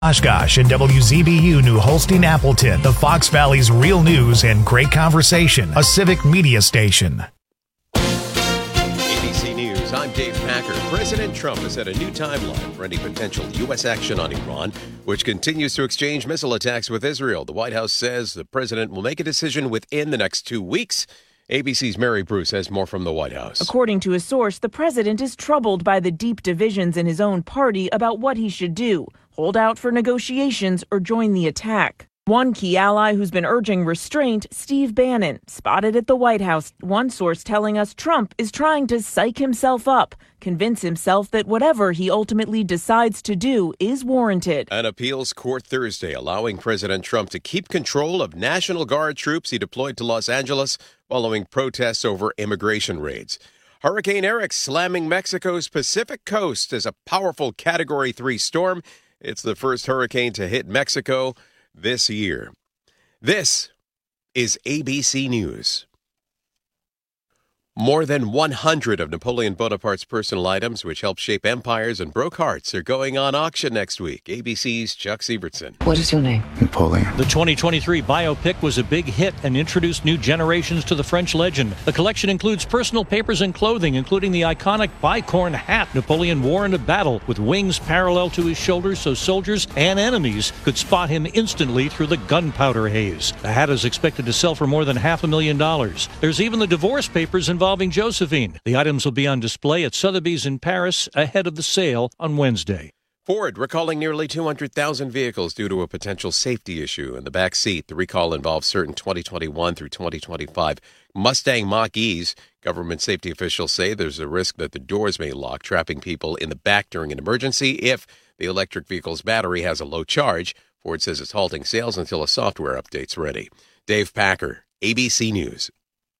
Oshkosh and WZBU New Holstein Appleton, the Fox Valley's real news and great conversation, a civic media station. ABC News, I'm Dave Packer. President Trump has set a new timeline for any potential U.S. action on Iran, which continues to exchange missile attacks with Israel. The White House says the president will make a decision within the next 2 weeks. ABC's Mary Bruce has more from the White House. According to a source, the president is troubled by the deep divisions in his own party about what he should do: hold out for negotiations or join the attack. One key ally who's been urging restraint, Steve Bannon, spotted at the White House. One source telling us Trump is trying to psych himself up, convince himself that whatever he ultimately decides to do is warranted. An appeals court Thursday allowing President Trump to keep control of National Guard troops he deployed to Los Angeles following protests over immigration raids. Hurricane Eric slamming Mexico's Pacific coast as a powerful Category 3 storm. It's the first hurricane to hit Mexico this year. This is ABC News. More than 100 of Napoleon Bonaparte's personal items, which helped shape empires and broke hearts, are going on auction next week. ABC's Chuck Sievertson. What is your name? Napoleon. The 2023 biopic was a big hit and introduced new generations to the French legend. The collection includes personal papers and clothing, including the iconic bicorn hat Napoleon wore in a battle, with wings parallel to his shoulders so soldiers and enemies could spot him instantly through the gunpowder haze. The hat is expected to sell for more than $500,000. There's even the divorce papers involving Josephine. The items will be on display at Sotheby's in Paris ahead of the sale on Wednesday. Ford recalling nearly 200,000 vehicles due to a potential safety issue in the back seat. The recall involves certain 2021 through 2025 Mustang Mach-E's. Government safety officials say there's a risk that the doors may lock, trapping people in the back during an emergency if the electric vehicle's battery has a low charge. Ford says it's halting sales until a software update's ready. Dave Packer, ABC News.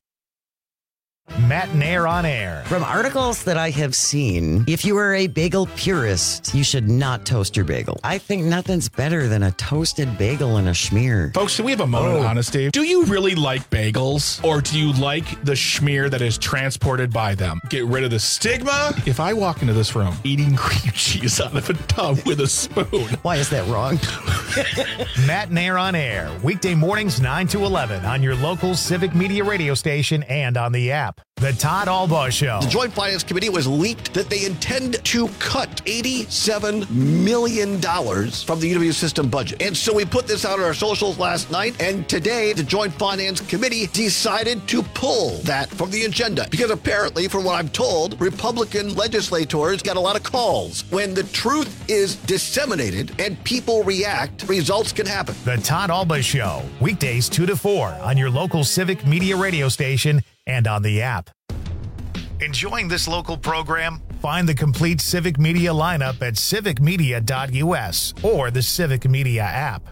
Matt Nair on air. From articles that I have seen, if you are a bagel purist, you should not toast your bagel. I think nothing's better than a toasted bagel and a schmear. Folks, do we have a moment of honesty? Do you really like bagels, or do you like the schmear that is transported by them? Get rid of the stigma. If I walk into this room eating cream cheese out of a tub with a spoon. Why is that wrong? Matt Nair on air. Weekday mornings 9 to 11 on your local Civic Media radio station and on the app. The Todd Albaugh Show. The Joint Finance Committee was leaked that they intend to cut $87 million from the UW system budget. And so we put this out on our socials last night, and today the Joint Finance Committee decided to pull that from the agenda. Because apparently, from what I'm told, Republican legislators got a lot of calls. When the truth is disseminated and people react, results can happen. The Todd Albaugh Show. Weekdays 2 to 4 on your local Civic Media radio station and on the app. Enjoying this local program? Find the complete Civic Media lineup at civicmedia.us or the Civic Media app.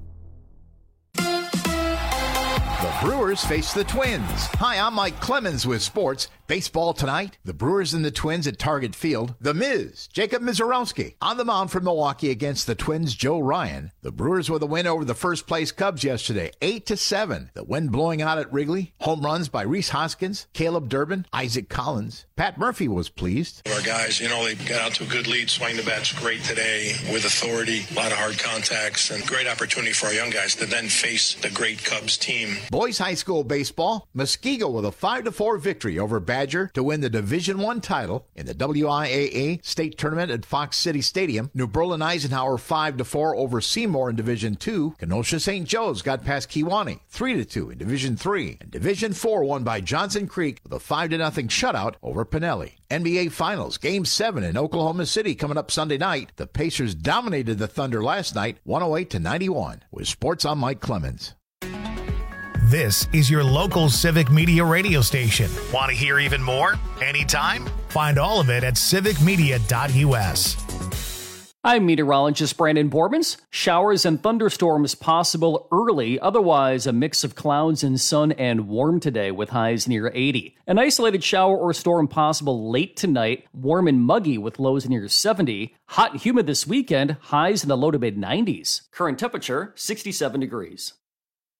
The Brewers face the Twins. Hi, I'm Mike Clemens with sports. Baseball tonight, the Brewers and the Twins at Target Field. The Miz, Jacob Mizorowski, on the mound for Milwaukee against the Twins' Joe Ryan. The Brewers with a win over the first-place Cubs yesterday, 8-7. The wind blowing out at Wrigley. Home runs by Rhys Hoskins, Caleb Durbin, Isaac Collins. Pat Murphy was pleased. Our guys, they got out to a good lead. Swing the bat's great today with authority, a lot of hard contacts, and great opportunity for our young guys to then face the great Cubs team. Boys High School baseball, Muskego with a 5-4 victory over Badger to win the Division I title in the WIAA state tournament at Fox City Stadium. New Berlin Eisenhower 5-4 over Seymour in Division II. Kenosha St. Joe's got past Kewanee 3-2 in Division III. And Division IV won by Johnson Creek with a 5-0 shutout over Pinelli. NBA Finals Game 7 in Oklahoma City coming up Sunday night. The Pacers dominated the Thunder last night 108-91. With sports, I'm Mike Clemens. This is your local Civic Media radio station. Want to hear even more? Anytime? Find all of it at civicmedia.us. I'm meteorologist Brandon Bormans. Showers and thunderstorms possible early. Otherwise, a mix of clouds and sun and warm today with highs near 80. An isolated shower or storm possible late tonight. Warm and muggy with lows near 70. Hot and humid this weekend. Highs in the low to mid 90s. Current temperature 67 degrees.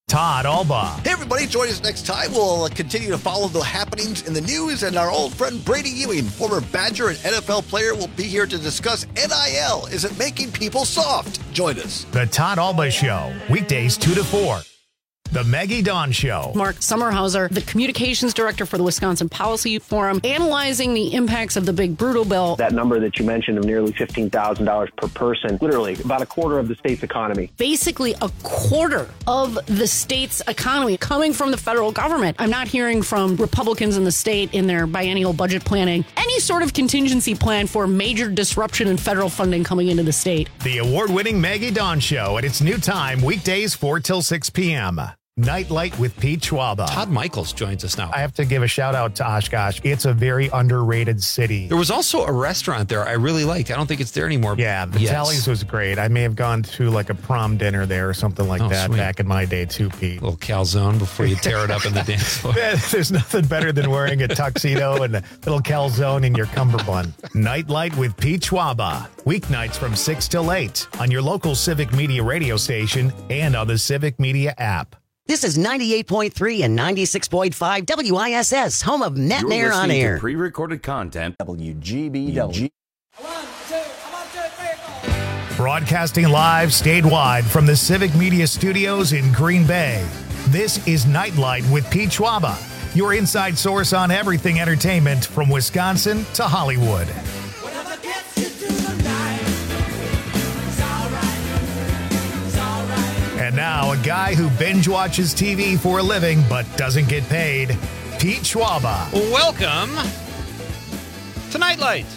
Todd Alba. Hey, everybody, join us next time. We'll continue to follow the happenings in the news, and our old friend Brady Ewing, former Badger and NFL player, will be here to discuss NIL. Is it making people soft? Join us. The Todd Alba Show, weekdays 2 to 4. The Maggie Dawn Show. Mark Sommerhauser, the communications director for the Wisconsin Policy Forum, analyzing the impacts of the big brutal bill. That number that you mentioned of nearly $15,000 per person, literally about a quarter of the state's economy. Basically a quarter of the state's economy coming from the federal government. I'm not hearing from Republicans in the state in their biennial budget planning any sort of contingency plan for major disruption in federal funding coming into the state. The award-winning Maggie Dawn Show at its new time, weekdays 4 till 6 p.m. Nightlight with Pete Schwaba. Todd Michaels joins us now. I have to give a shout out to Oshkosh. It's a very underrated city. There was also a restaurant there I really liked. I don't think it's there anymore. Yeah, the Tallies was great. I may have gone to like a prom dinner there or something like that back in my day too, Pete. A little calzone before you tear it up in the dance floor. There's nothing better than wearing a tuxedo and a little calzone in your cummerbund. Nightlight with Pete Schwaba. Weeknights from 6 till 8 on your local Civic Media radio station and on the Civic Media app. This is 98.3 and 96.5 WISS, home of Matt and Air on Air. Pre-recorded content, WGBW. Broadcasting live statewide from the Civic Media Studios in Green Bay. This is Nightlight with Pete Schwaba, your inside source on everything entertainment from Wisconsin to Hollywood. And now, a guy who binge watches TV for a living but doesn't get paid, Pete Schwaba. Welcome to Nightlight.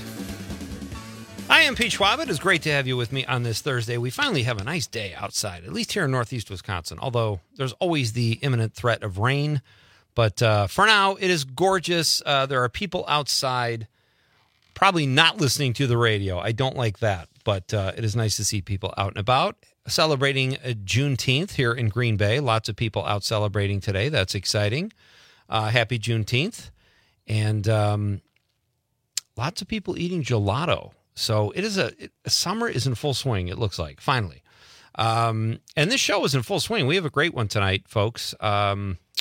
I am Pete Schwaba. It is great to have you with me on this Thursday. We finally have a nice day outside, at least here in northeast Wisconsin, although there's always the imminent threat of rain. But for now, it is gorgeous. There are people outside probably not listening to the radio. I don't like that, but it is nice to see people out and about. Celebrating Juneteenth here in Green Bay. Lots of people out celebrating today. That's exciting. Happy Juneteenth. And lots of people eating gelato. So it is summer is in full swing, it looks like, finally. And this show is in full swing. We have a great one tonight, folks. I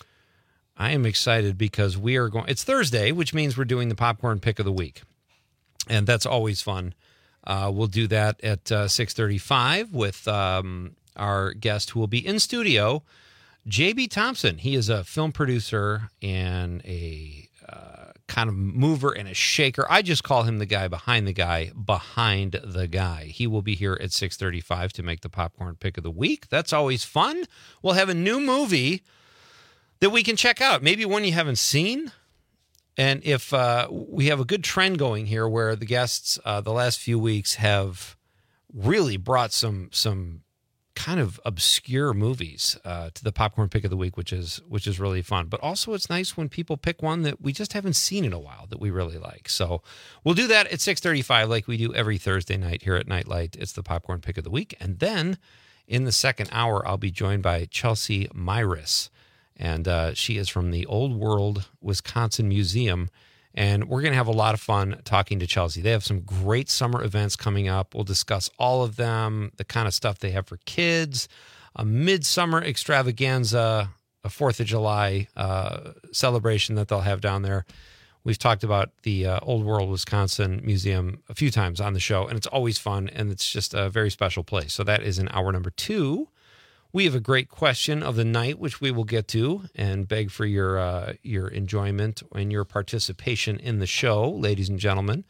am excited because we are going, it's Thursday, which means we're doing the popcorn pick of the week. And that's always fun. We'll do that at 6:35 with our guest who will be in studio, J.B. Thompson. He is a film producer and a kind of mover and a shaker. I just call him the guy behind the guy behind the guy. He will be here at 6:35 to make the popcorn pick of the week. That's always fun. We'll have a new movie that we can check out, maybe one you haven't seen. And if we have a good trend going here where the guests the last few weeks have really brought some kind of obscure movies to the popcorn pick of the week, which is really fun. But also it's nice when people pick one that we just haven't seen in a while that we really like. So we'll do that at 6:35 like we do every Thursday night here at Nightlight. It's the popcorn pick of the week. And then in the second hour, I'll be joined by Chelsea Myris. And she is from the Old World Wisconsin Museum. And we're going to have a lot of fun talking to Chelsea. They have some great summer events coming up. We'll discuss all of them, the kind of stuff they have for kids, a midsummer extravaganza, a 4th of July celebration that they'll have down there. We've talked about the Old World Wisconsin Museum a few times on the show, and it's always fun, and it's just a very special place. So that is in hour number 2. We have a great question of the night, which we will get to and beg for your enjoyment and your participation in the show, ladies and gentlemen.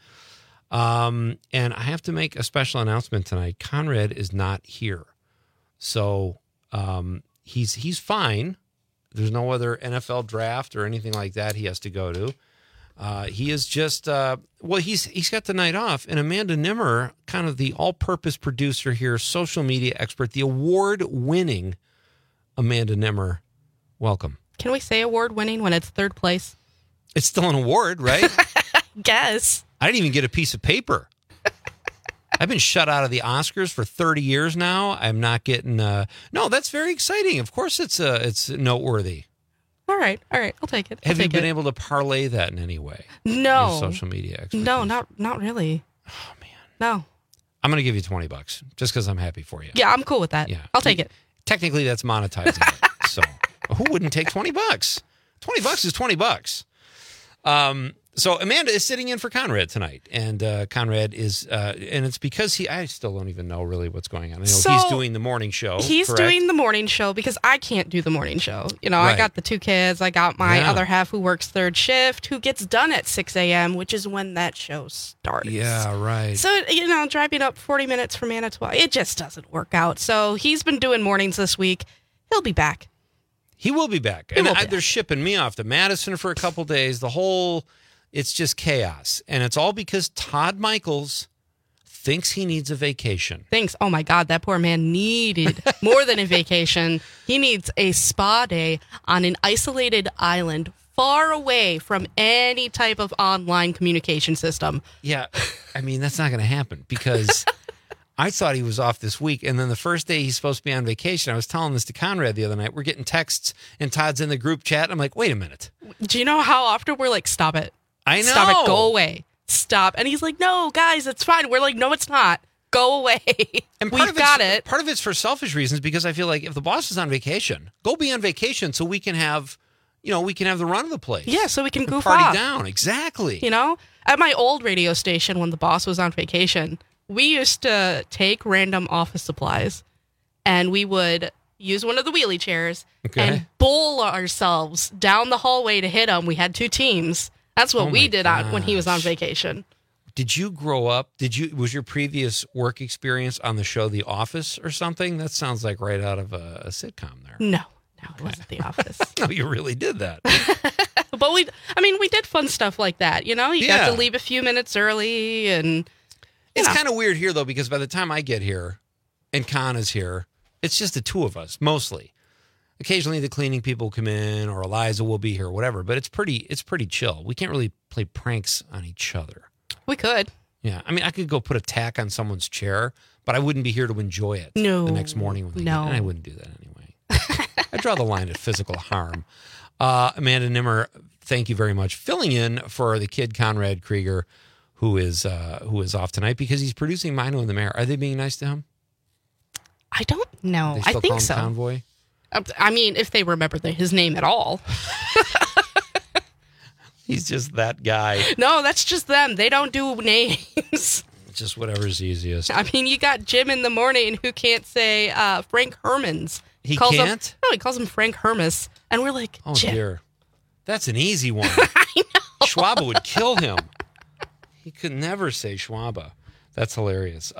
And I have to make a special announcement tonight. Conrad is not here. So he's fine. There's no other NFL draft or anything like that he has to go to. He is just, he's got the night off. And Amanda Nimmer, kind of the all-purpose producer here, social media expert, the award-winning Amanda Nimmer. Welcome. Can we say award-winning when it's third place? It's still an award, right? Guess. I didn't even get a piece of paper. I've been shut out of the Oscars for 30 years now. I'm not getting, no, that's very exciting. Of course it's noteworthy. All right. I'll take it. Have you been able to parlay that in any way? No. Your social media expertise? No, not really. Oh, man. No. I'm going to give you $20 just because I'm happy for you. Yeah, I'm cool with that. Yeah. I'll take it. Technically, that's monetizing it. So who wouldn't take $20? $20 is $20. So Amanda is sitting in for Conrad tonight, and Conrad is, and it's because I still don't even know really what's going on. I know he's doing the morning show. He's correct? doing the morning show because I can't do the morning show. You know, Right. I got the 2 kids. I got my other half who works third shift, who gets done at 6 a.m., which is when that show starts. Yeah, right. So, you know, driving up 40 minutes from Manitowoc, it just doesn't work out. So he's been doing mornings this week. He'll be back. He will be back. And they're shipping me off to Madison for a couple days. It's just chaos. And it's all because Todd Michaels thinks he needs a vacation. Oh my God, that poor man needed more than a vacation. He needs a spa day on an isolated island far away from any type of online communication system. Yeah, I mean, that's not going to happen because I thought he was off this week. And then the first day he's supposed to be on vacation, I was telling this to Conrad the other night. We're getting texts and Todd's in the group chat. I'm like, wait a minute. Do you know how often we're like, stop it? I know. Stop it. Go away. Stop. And he's like, no, guys, it's fine. We're like, no, it's not. Go away. And We've got it. Part of it's for selfish reasons because I feel like if the boss is on vacation, go be on vacation so we can have, the run of the place. Yeah, so we can goof party off. down. Exactly. You know, at my old radio station when the boss was on vacation, we used to take random office supplies and we would use one of the wheelie chairs and bowl ourselves down the hallway to hit him. We had 2 teams. That's what we did when he was on vacation. Did you grow up? Was your previous work experience on the show The Office or something? That sounds like right out of a sitcom there. No, it wasn't The Office. No, you really did that. But we did fun stuff like that. You know, you got to leave a few minutes early, and it's kind of weird here though because by the time I get here, and Con is here, it's just the 2 of us mostly. Occasionally the cleaning people come in or Eliza will be here or whatever, but it's pretty chill. We can't really play pranks on each other. We could. Yeah. I mean, I could go put a tack on someone's chair, but I wouldn't be here to enjoy it the next morning. When and I wouldn't do that anyway. I draw the line at physical harm. Amanda Nimmer, thank you very much. Filling in for the kid Conrad Krieger, who is off tonight because he's producing Mino and the Mayor. Are they being nice to him? I don't know. They still I think call him so. Convoy? I mean, if they remember his name at all. He's just that guy. No, that's just them. They don't do names. Just whatever's easiest. I mean, you got Jim in the morning who can't say Frank Hermans. He can't? No, he calls him Frank Hermas. And we're like, oh, Jim. Dear. That's an easy one. I know. Schwaba would kill him. He could never say Schwaba. That's hilarious.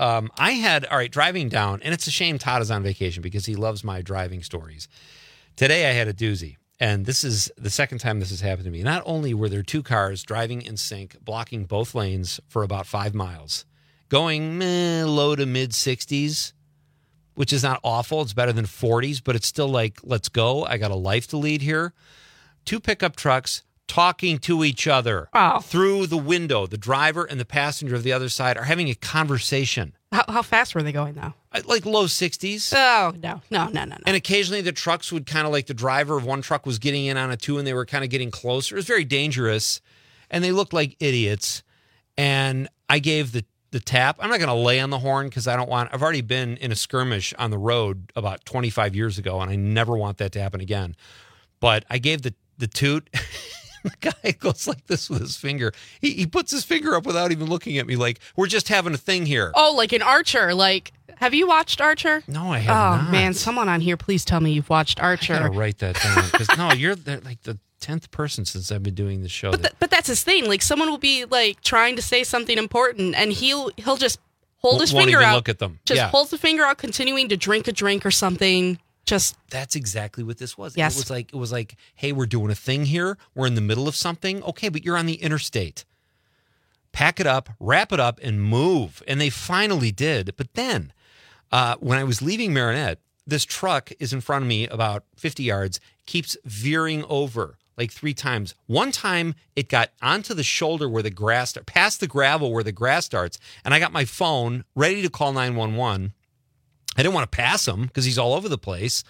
Driving down, and it's a shame Todd is on vacation because he loves my driving stories. Today I had a doozy, and this is the second time this has happened to me. Not only were there 2 cars driving in sync, blocking both lanes for about 5 miles, going low to mid 60s, which is not awful. It's better than 40s, but it's still like, let's go. I got a life to lead here. 2 pickup trucks talking to each other through the window. The driver and the passenger of the other side are having a conversation. How fast were they going, though? Like low 60s. Oh, no. And occasionally the trucks would kind of like the driver of one truck was getting in on a 2 and they were kind of getting closer. It was very dangerous. And they looked like idiots. And I gave the tap. I'm not going to lay on the horn because I've already been in a skirmish on the road about 25 years ago and I never want that to happen again. But I gave the toot. The guy goes like this with his finger. He puts his finger up without even looking at me like, we're just having a thing here. Oh, like in Archer. Like, have you watched Archer? No, I have not. Oh, man. Someone on here, please tell me you've watched Archer. I got to write that down. Because, no, you're like the 10th person since I've been doing the show. But that's his thing. Like, someone will be, like, trying to say something important, and he'll just hold his finger out. Look at them. Just holds the finger out, continuing to drink a drink or something. That's exactly what this was. Yes. It was like, hey, we're doing a thing here. We're in the middle of something. Okay, but you're on the interstate. Pack it up, wrap it up, and move. And they finally did. But then, when I was leaving Marinette, this truck is in front of me about 50 yards, keeps veering over like 3 times. One time, it got onto the shoulder where the grass, past the gravel where the grass starts, and I got my phone ready to call 911. I didn't want to pass him because he's all over the place.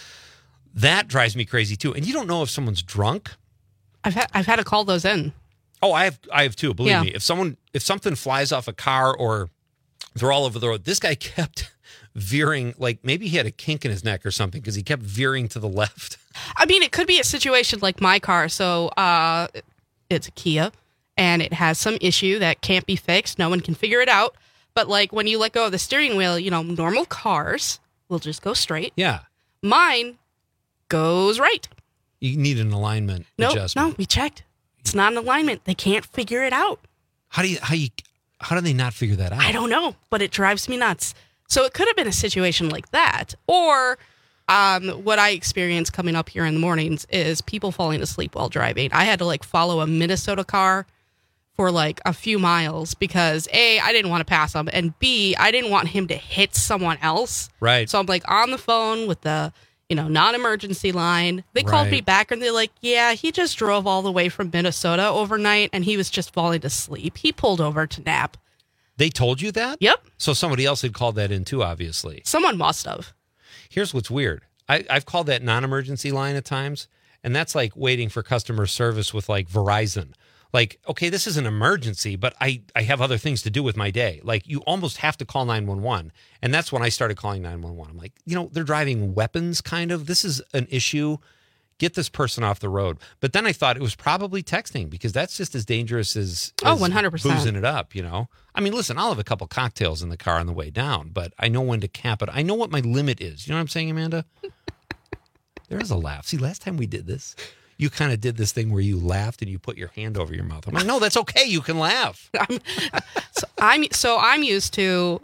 That drives me crazy too. And you don't know if someone's drunk. I've had to call those in. Oh, I have too. Believe me. If something flies off a car or they're all over the road, this guy kept veering, like maybe he had a kink in his neck or something because he kept veering to the left. I mean, it could be a situation like my car. So it's a Kia, and it has some issue that can't be fixed. No one can figure it out. But like when you let go of the steering wheel, normal cars will just go straight. Yeah. Mine goes right. You need an alignment adjustment. No, we checked. It's not an alignment. They can't figure it out. How do they not figure that out? I don't know, but it drives me nuts. So it could have been a situation like that. Or what I experience coming up here in the mornings is people falling asleep while driving. I had to follow a Minnesota car for a few miles because A, I didn't want to pass him, and B, I didn't want him to hit someone else. Right. So I'm on the phone with the non-emergency line. They called me back and they're like, yeah, he just drove all the way from Minnesota overnight and he was just falling asleep. He pulled over to nap. They told you that? Yep. So somebody else had called that in too, obviously. Someone must have. Here's what's weird. I've called that non-emergency line at times, and that's like waiting for customer service with Verizon. Okay, this is an emergency, but I have other things to do with my day. You almost have to call 911. And that's when I started calling 911. I'm like, they're driving weapons, kind of. This is an issue. Get this person off the road. But then I thought it was probably texting because that's just as dangerous as 100%. boozing it up, I mean, listen, I'll have a couple cocktails in the car on the way down, but I know when to cap it. I know what my limit is. You know what I'm saying, Amanda? There is a laugh. See, last time we did this, you kind of did this thing where you laughed and you put your hand over your mouth. I'm like, no, that's okay. You can laugh. I'm used to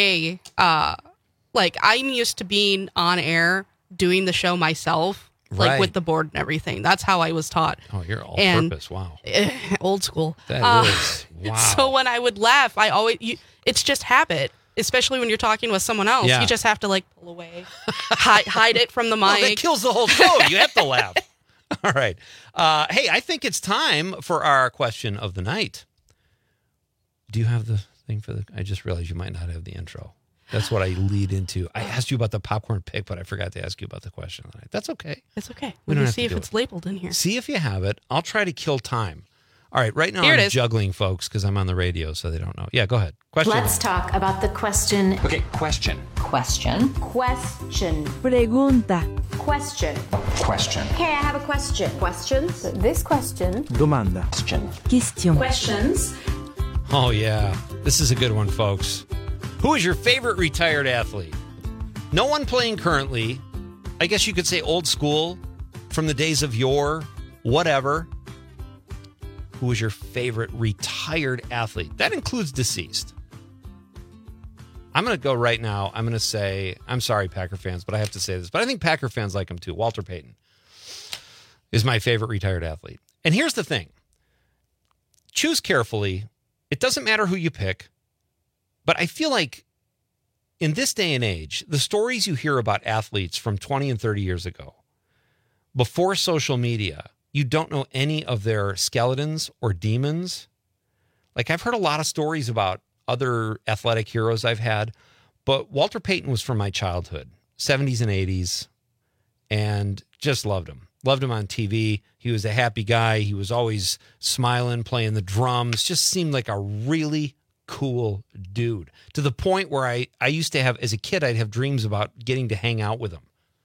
I'm used to being on air doing the show myself, with the board and everything. That's how I was taught. Oh, you're all purpose. Wow. Old school. That is. Wow. So when I would laugh, it's just habit. Especially when you're talking with someone else, you just have to pull away, hide it from the mic. Oh, that kills the whole show. You have to laugh. All right. Hey, I think it's time for our question of the night. Do you have the thing for I just realized you might not have the intro. That's what I lead into. I asked you about the popcorn pick, but I forgot to ask you about the question of the night. That's okay. It's okay. We don't see if it's labeled in here. See if you have it. I'll try to kill time. All right. Right now I'm juggling folks because I'm on the radio, so they don't know. Yeah, go ahead. Question. Let's talk about the question. Okay, question. Question. Pregunta. Question. Okay, I have a question. Questions? This question. Domanda. Question. Questions. Oh, yeah. This is a good one, folks. Who is your favorite retired athlete? No one playing currently. I guess you could say old school, from the days of yore, whatever. Who is your favorite retired athlete? That includes deceased. I'm going to go right now. I'm going to say, I'm sorry, Packer fans, but I have to say this. But I think Packer fans like him too. Walter Payton is my favorite retired athlete. And here's the thing. Choose carefully. It doesn't matter who you pick. But I feel like in this day and age, the stories you hear about athletes from 20 and 30 years ago, before social media, you don't know any of their skeletons or demons. I've heard a lot of stories about other athletic heroes I've had, but Walter Payton was from my childhood, 70s and 80s, and just loved him. Loved him on TV. He was a happy guy. He was always smiling, playing the drums, just seemed like a really cool dude, to the point where I used to have, as a kid, I'd have dreams about getting to hang out with him.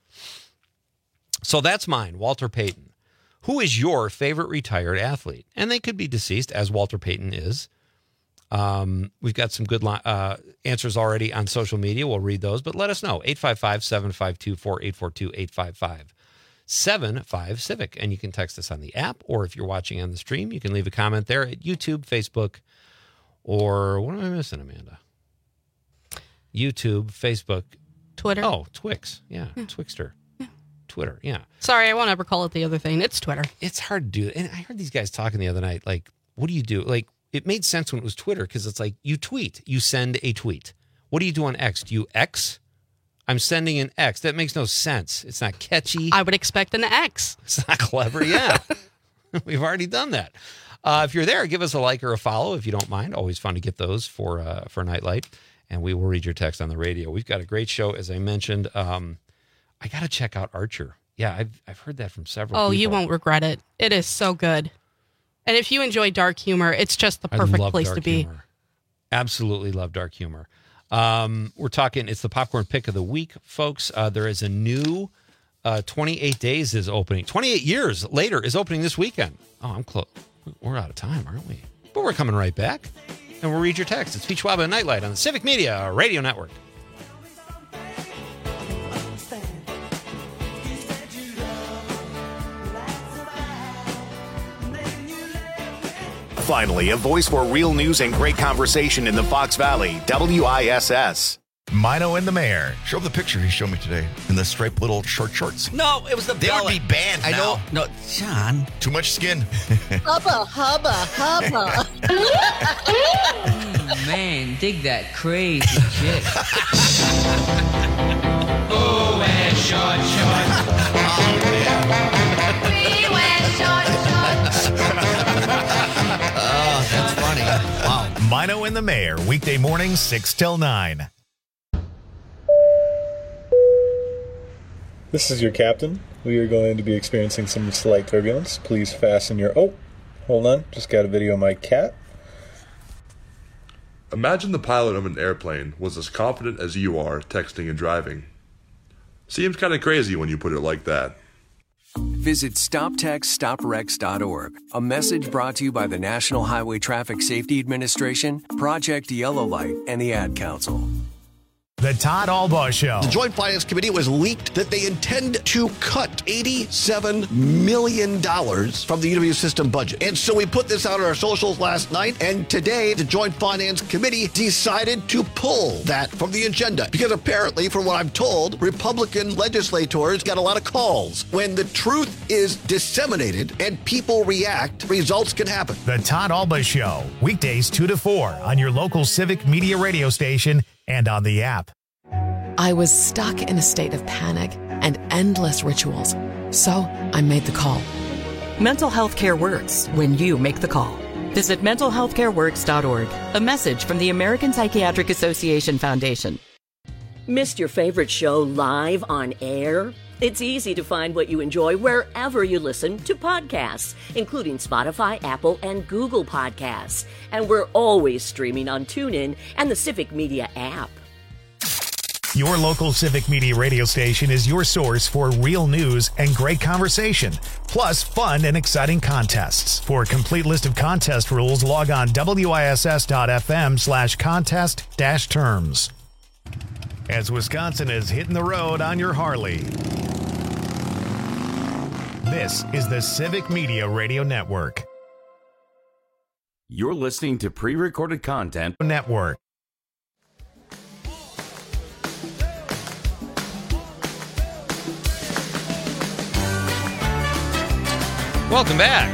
So that's mine, Walter Payton. Who is your favorite retired athlete? And they could be deceased, as Walter Payton is. We've got some good answers already on social media. We'll read those, but let us know. 855-752-4842, 855-75-CIVIC. And you can text us on the app, or if you're watching on the stream, you can leave a comment there at YouTube, Facebook, or what am I missing, Amanda? YouTube, Facebook. Twitter. Oh, Twix. Yeah. Twixter. Yeah. Twitter. Yeah. Sorry, I won't ever call it the other thing. It's Twitter. It's hard to do. And I heard these guys talking the other night, what do you do? It made sense when it was Twitter because it's you tweet. You send a tweet. What do you do on X? Do you X? I'm sending an X. That makes no sense. It's not catchy. I would expect an X. It's not clever. Yeah. We've already done that. If you're there, give us a like or a follow if you don't mind. Always fun to get those for Nightlight. And we will read your text on the radio. We've got a great show, as I mentioned. I got to check out Archer. Yeah, I've heard that from several people. You won't regret it. It is so good. And if you enjoy dark humor, it's just the perfect place to be. Humor. Absolutely love dark humor. We're talking, it's the popcorn pick of the week, folks. There is a new 28 Days is opening. 28 years later is opening this weekend. Oh, I'm close. We're out of time, aren't we? But we're coming right back, and we'll read your text. It's Pete Schwab and Nightlight on the Civic Media Radio Network. Finally, a voice for real news and great conversation in the Fox Valley, WISS. Mino and the Mayor. Show the picture he showed me today in the striped little short shorts. No, it was the They belly. would be banned I now. know. No, John. Too much skin. Hubba, hubba, hubba. Man, dig that crazy chick. Oh, wear short shorts. We wear short shorts. Oh, that's funny. Wow. Mino and the Mayor, weekday mornings 6 till 9. This is your captain. We are going to be experiencing some slight turbulence. Please fasten your... Oh, hold on. Just got a video of my cat. Imagine the pilot of an airplane was as confident as you are texting and driving. Seems kind of crazy when you put it like that. Visit StopTextStopWrecks.org. A message brought to you by the National Highway Traffic Safety Administration, Project Yellow Light, and the Ad Council. The Todd Albaugh Show. The Joint Finance Committee was leaked that they intend to cut $87 million from the UW system budget. And so we put this out on our socials last night, and today the Joint Finance Committee decided to pull that from the agenda. Because apparently, from what I'm told, Republican legislators got a lot of calls. When the truth is disseminated and people react, results can happen. The Todd Albaugh Show, weekdays 2 to 4 on your local Civic Media radio station and on the app. I was stuck in a state of panic and endless rituals, so I made the call. Mental health care works when you make the call. Visit mentalhealthcareworks.org. A message from the American Psychiatric Association Foundation. Missed your favorite show live on air? It's easy to find what you enjoy wherever you listen to podcasts, including Spotify, Apple, and Google Podcasts. And we're always streaming on TuneIn and the Civic Media app. Your local Civic Media radio station is your source for real news and great conversation, plus fun and exciting contests. For a complete list of contest rules, log on wiss.fm/contest-terms. As Wisconsin is hitting the road on your Harley. This is the Civic Media Radio Network. You're listening to pre-recorded content. Network. Welcome back.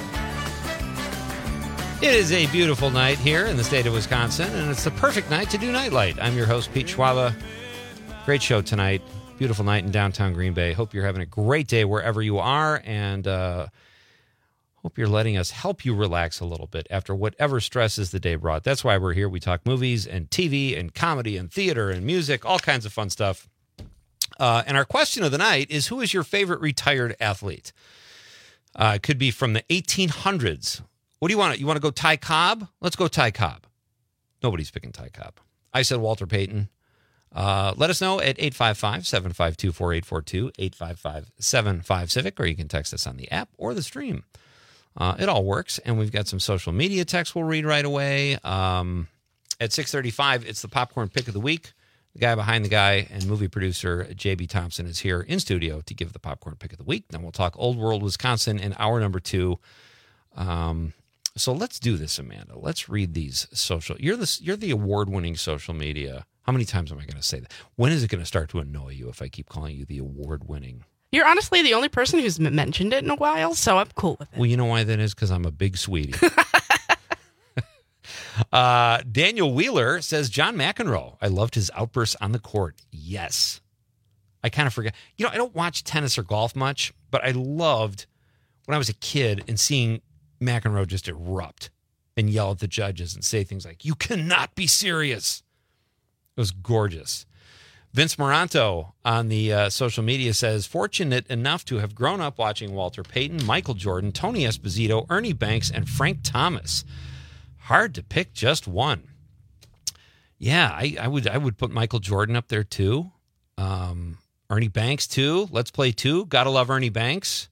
It is a beautiful night here in the state of Wisconsin, and it's the perfect night to do Nightlight. I'm your host, Pete Schwaba. Great show tonight. Beautiful night in downtown Green Bay. Hope you're having a great day wherever you are, and hope you're letting us help you relax a little bit after whatever stresses the day brought. That's why we're here. We talk movies and TV and comedy and theater and music, all kinds of fun stuff. And our question of the night is, who is your favorite retired athlete? It could be from the 1800s. What do you want? You want to go Ty Cobb? Let's go Ty Cobb. Nobody's picking Ty Cobb. I said Walter Payton. Let us know at 855-752-4842, 855-75-CIVIC, or you can text us on the app or the stream. It all works, and we've got some social media text we'll read right away. At 6:35, it's the Popcorn Pick of the Week. The guy behind the guy and movie producer J.B. Thompson is here in studio to give the Popcorn Pick of the Week. Then we'll talk Old World Wisconsin in hour number 2. So let's do this, Amanda. Let's read these social. You're the award-winning social media. How many times am I going to say that? When is it going to start to annoy you if I keep calling you the award-winning? You're honestly the only person who's mentioned it in a while, so I'm cool with it. Well, you know why that is? Because I'm a big sweetie. Daniel Wheeler says John McEnroe. I loved his outbursts on the court. Yes. I kind of forget. You know, I don't watch tennis or golf much, but I loved when I was a kid and seeing McEnroe just erupt and yell at the judges and say things like, "You cannot be serious." It was gorgeous. Vince Moranto on the social media says, fortunate enough to have grown up watching Walter Payton, Michael Jordan, Tony Esposito, Ernie Banks, and Frank Thomas. Hard to pick just one. Yeah, I would put Michael Jordan up there too. Ernie Banks too. Let's Play 2. Gotta love Ernie Banks.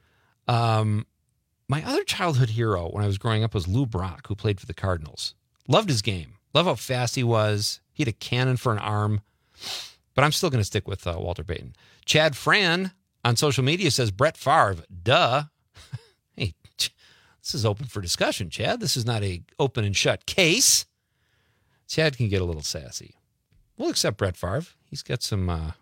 My other childhood hero when I was growing up was Lou Brock, who played for the Cardinals. Loved his game. Love how fast he was. He had a cannon for an arm. But I'm still going to stick with Walter Payton. Chad Fran on social media says Brett Favre. Duh. Hey, this is open for discussion, Chad. This is not a open and shut case. Chad can get a little sassy. We'll accept Brett Favre. He's got some, I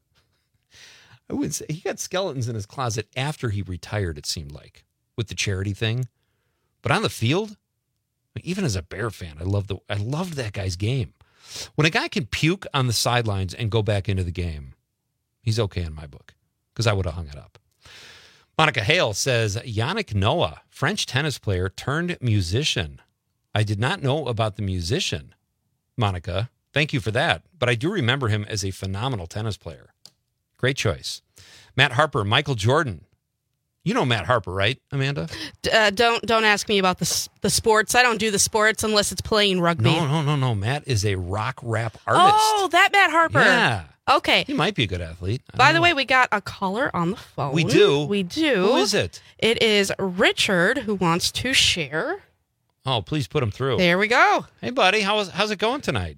wouldn't say, he got skeletons in his closet after he retired, it seemed like, with the charity thing. But on the field, even as a Bear fan, I loved that guy's game. When a guy can puke on the sidelines and go back into the game, he's okay in my book, because I would have hung it up. Monica Hale says, Yannick Noah, French tennis player turned musician. I did not know about the musician. Monica, thank you for that. But I do remember him as a phenomenal tennis player. Great choice. Matt Harper, Michael Jordan. You know Matt Harper, right, Amanda? Don't ask me about the sports. I don't do the sports unless it's playing rugby. No. Matt is a rock rap artist. Oh, that Matt Harper. Yeah. Okay. He might be a good athlete. By the way, we got a caller on the phone. We do? We do. Who is it? It is Richard, who wants to share. Oh, please put him through. There we go. Hey, buddy. How's it going tonight?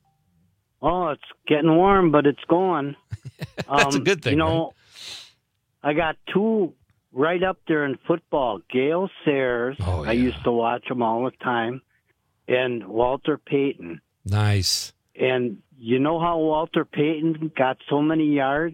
Oh, it's getting warm, but it's going. That's a good thing. You know, right? I got two right up there in football. Gale Sayers, oh, yeah. I used to watch him all the time, and Walter Payton. Nice. And you know how Walter Payton got so many yards?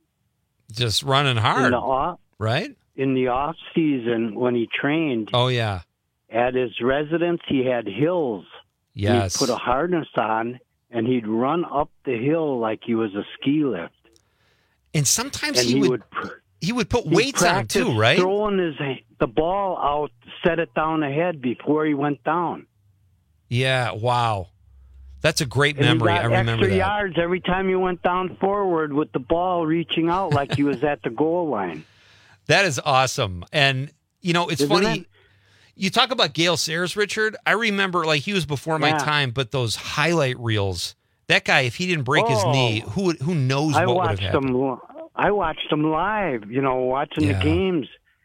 Just running hard, right? In the off season when he trained. Oh, yeah. At his residence, he had hills. Yes. He'd put a harness on, and he'd run up the hill like he was a ski lift. And sometimes he would put weights on too, right? Throwing the ball out, set it down ahead before he went down. Yeah, wow. That's a great memory. I remember extra that. Yards every time he went down forward with the ball reaching out like he was at the goal line. That is awesome. And, you know, it's funny. You talk about Gale Sayers, Richard. I remember, like, he was before my time, but those highlight reels, that guy, if he didn't break his knee, who knows what would have happened? I watched him live, you know, watching the games.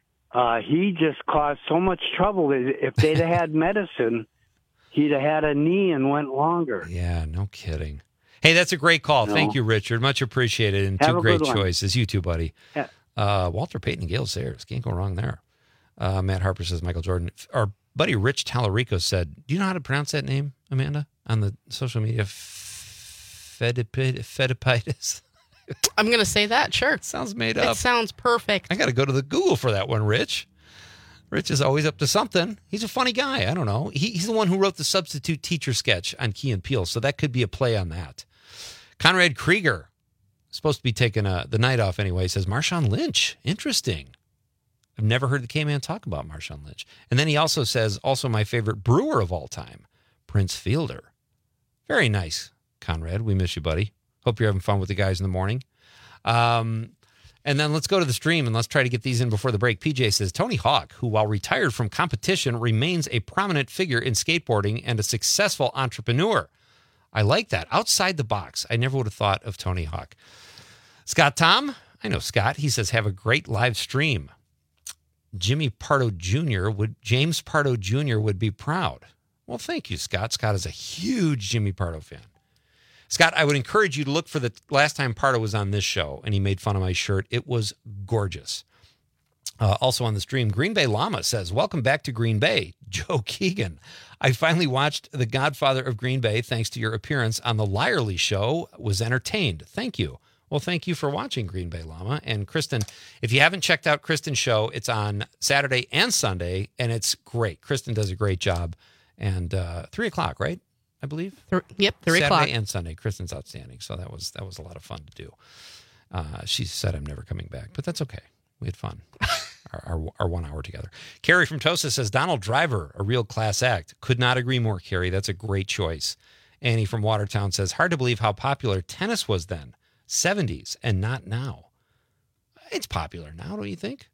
He just caused so much trouble. If they'd have had medicine, he'd have had a knee and went longer. Yeah, no kidding. Hey, that's a great call. Thank you, Richard. Much appreciated. And two great choices. You too, buddy. Yeah. Walter Payton and Gale Sayers. Can't go wrong there. Matt Harper says Michael Jordan. Our buddy Rich Tallarico said, do you know how to pronounce that name, Amanda, on the social media? Fedipitis? I'm going to say that, sure. Sounds made up. It sounds perfect. I got to go to the Google for that one, Rich. Rich is always up to something. He's a funny guy. I don't know. He's the one who wrote the substitute teacher sketch on Key and Peele, so that could be a play on that. Conrad Krieger, supposed to be taking the night off anyway, says Marshawn Lynch. Interesting. I've never heard the K-Man talk about Marshawn Lynch. And then he also says, also my favorite brewer of all time, Prince Fielder. Very nice, Conrad. We miss you, buddy. Hope you're having fun with the guys in the morning. And then let's go to the stream and let's try to get these in before the break. PJ says, Tony Hawk, who while retired from competition remains a prominent figure in skateboarding and a successful entrepreneur. I like that. Outside the box. I never would have thought of Tony Hawk. Scott Tom, I know Scott. He says, have a great live stream. James Pardo Jr. would be proud. Well, thank you, Scott. Scott is a huge Jimmy Pardo fan. Scott, I would encourage you to look for the last time Pardo was on this show and he made fun of my shirt. It was gorgeous. Also on the stream, Green Bay Llama says, welcome back to Green Bay, Joe Keegan. I finally watched The Godfather of Green Bay thanks to your appearance on The Lyerly Show. Was entertained. Thank you. Well, thank you for watching Green Bay Llama. And Kristen, if you haven't checked out Kristen's show, it's on Saturday and Sunday, and it's great. Kristen does a great job. And 3 o'clock, right? I believe. Yep, 3 o'clock. Saturday and Sunday. Kristen's outstanding. So that was a lot of fun to do. She said I'm never coming back, but that's okay. We had fun. Our 1 hour together. Carrie from Tosa says, Donald Driver, a real class act. Could not agree more, Carrie. That's a great choice. Annie from Watertown says, hard to believe how popular tennis was then. 70s and not now. It's popular now, don't you think?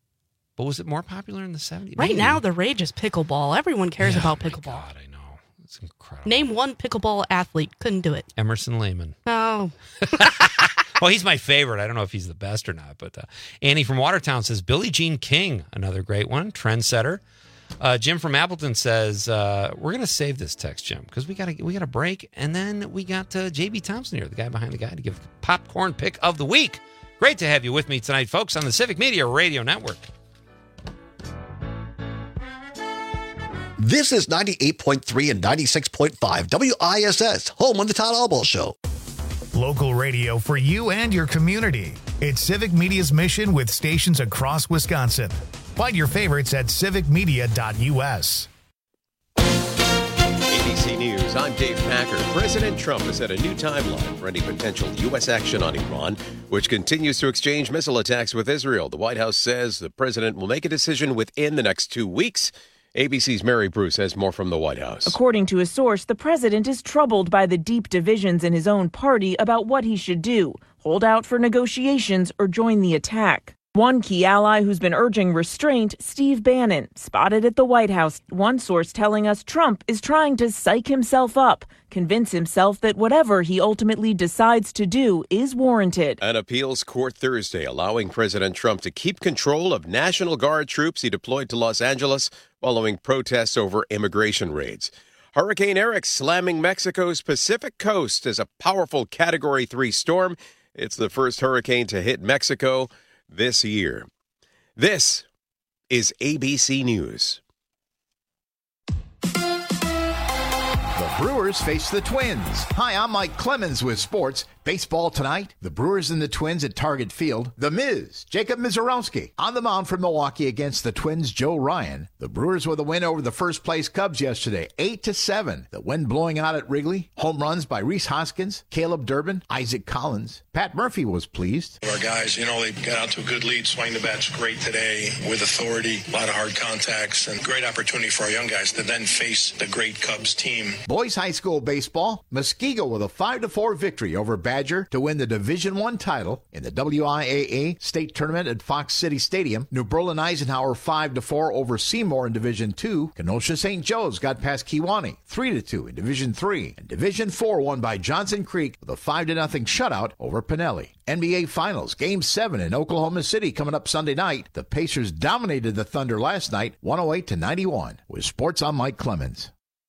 But was it more popular in the 70s? Right now, the rage is pickleball. Everyone cares about pickleball. God, I know. It's incredible. Name one pickleball athlete. Couldn't do it. Emerson Lehman. Oh. Well, he's my favorite. I don't know if he's the best or not, but Annie from Watertown says Billie Jean King, another great one, trendsetter. Jim from Appleton says we're gonna save this text, Jim, because we got a break, and then we got JB Thompson here, the guy behind the guy, to give the popcorn pick of the week. Great to have you with me tonight, folks, on the Civic Media Radio Network. This is 98.3 and 96.5 WISS, home on the Todd Albaugh Show. Local radio for you and your community. It's Civic Media's mission with stations across Wisconsin. Find your favorites at civicmedia.us. ABC News, I'm Dave Packer. President Trump has set a new timeline for any potential U.S. action on Iran, which continues to exchange missile attacks with Israel. The White House says the president will make a decision within the next 2 weeks. ABC's Mary Bruce has more from the White House. According to a source, the president is troubled by the deep divisions in his own party about what he should do, hold out for negotiations or join the attack. One key ally who's been urging restraint, Steve Bannon, spotted at the White House. One source telling us Trump is trying to psych himself up, convince himself that whatever he ultimately decides to do is warranted. An appeals court Thursday allowing President Trump to keep control of National Guard troops he deployed to Los Angeles following protests over immigration raids. Hurricane Eric slamming Mexico's Pacific coast as a powerful Category 3 storm. It's the first hurricane to hit Mexico this year. This is ABC News. The Brewers face the Twins. Hi, I'm Mike Clemens with sports. Baseball tonight, the Brewers and the Twins at Target Field. The Miz, Jacob Mizorowski, on the mound for Milwaukee against the Twins' Joe Ryan. The Brewers with a win over the first-place Cubs yesterday, 8-7. The wind blowing out at Wrigley. Home runs by Rhys Hoskins, Caleb Durbin, Isaac Collins. Pat Murphy was pleased. Our guys, they got out to a good lead. Swing the bat's great today with authority, a lot of hard contacts, and great opportunity for our young guys to then face the great Cubs team. Boys high school baseball, Muskego with a 5-4 victory over Badger to win the Division I title in the WIAA state tournament at Fox City Stadium. New Berlin Eisenhower 5-4 over Seymour in Division II. Kenosha St. Joe's got past Kewanee 3-2 in Division III. And Division IV won by Johnson Creek with a 5-0 shutout over Pinelli. NBA Finals Game 7 in Oklahoma City coming up Sunday night. The Pacers dominated the Thunder last night 108-91. With sports, I'm Mike Clemens.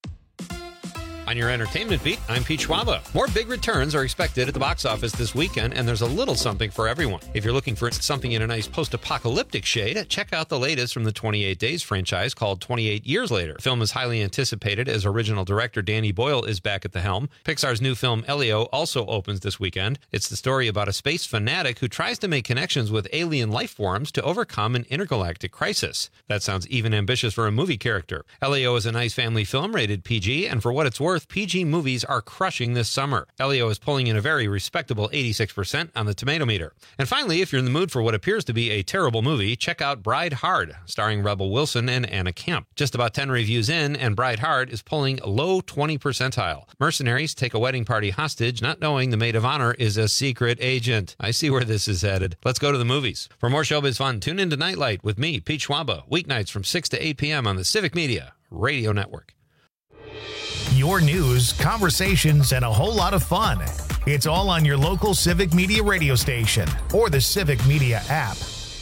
On your entertainment beat, I'm Pete Schwaba. More big returns are expected at the box office this weekend, and there's a little something for everyone. If you're looking for something in a nice post-apocalyptic shade, check out the latest from the 28 Days franchise called 28 Years Later. The film is highly anticipated as original director Danny Boyle is back at the helm. Pixar's new film Elio also opens this weekend. It's the story about a space fanatic who tries to make connections with alien life forms to overcome an intergalactic crisis. That sounds even ambitious for a movie character. Elio is a nice family film rated PG, and for what it's worth, PG movies are crushing this summer. Elio is pulling in a very respectable 86% on the tomato meter. And finally, if you're in the mood for what appears to be a terrible movie, check out Bride Hard, starring Rebel Wilson and Anna Camp. Just about 10 reviews in, and Bride Hard is pulling low 20 percentile. Mercenaries take a wedding party hostage, not knowing the maid of honor is a secret agent. I see where this is headed. Let's go to the movies. For more showbiz fun, tune into Nightlight with me, Pete Schwaba, weeknights from 6 to 8 p.m. on the Civic Media Radio Network. Your news, conversations, and a whole lot of fun. It's all on your local Civic Media radio station or the Civic Media app.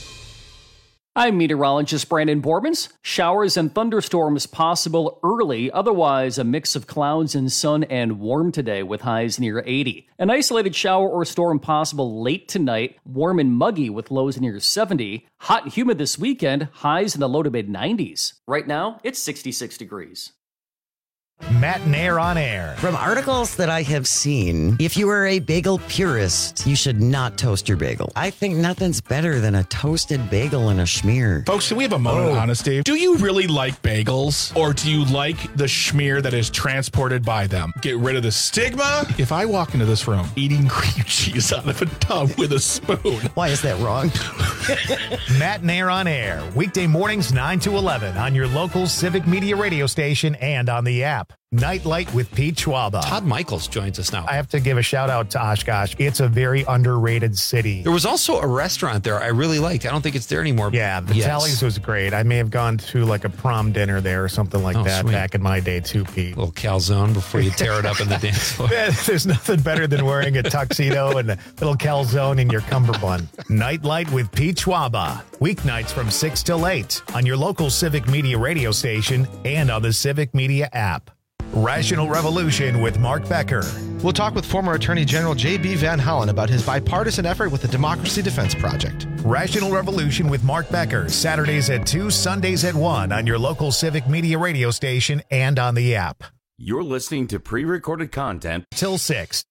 I'm meteorologist Brandon Bormans. Showers and thunderstorms possible early. Otherwise, a mix of clouds and sun and warm today with highs near 80. An isolated shower or storm possible late tonight. Warm and muggy with lows near 70. Hot and humid this weekend. Highs in the low to mid 90s. Right now, it's 66 degrees. Matt Nair on air. From articles that I have seen, if you are a bagel purist, you should not toast your bagel. I think nothing's better than a toasted bagel and a schmear. Folks, can we have a moment of honesty? Do you really like bagels, or do you like the schmear that is transported by them? Get rid of the stigma. If I walk into this room eating cream cheese out of a tub with a spoon. Why is that wrong? Matt Nair on air. Weekday mornings 9 to 11 on your local Civic Media radio station and on the app. Nightlight with Pete Schwaba. Todd Michaels joins us now. I have to give a shout out to Oshkosh. It's a very underrated city. There was also a restaurant there I really liked. I don't think it's there anymore. Yeah, the Tallies was great. I may have gone to like a prom dinner there or something like that back in my day too, Pete. A little calzone before you tear it up in the dance floor. There's nothing better than wearing a tuxedo and a little calzone in your cummerbund. Nightlight with Pete Schwaba. Weeknights from 6 till 8 on your local Civic Media radio station and on the Civic Media app. Rational Revolution with Mark Becker. We'll talk with former Attorney General J.B. Van Hollen about his bipartisan effort with the Democracy Defense Project. Rational Revolution with Mark Becker, Saturdays at 2, Sundays at 1 on your local Civic Media radio station and on the app. You're listening to pre-recorded content till 6.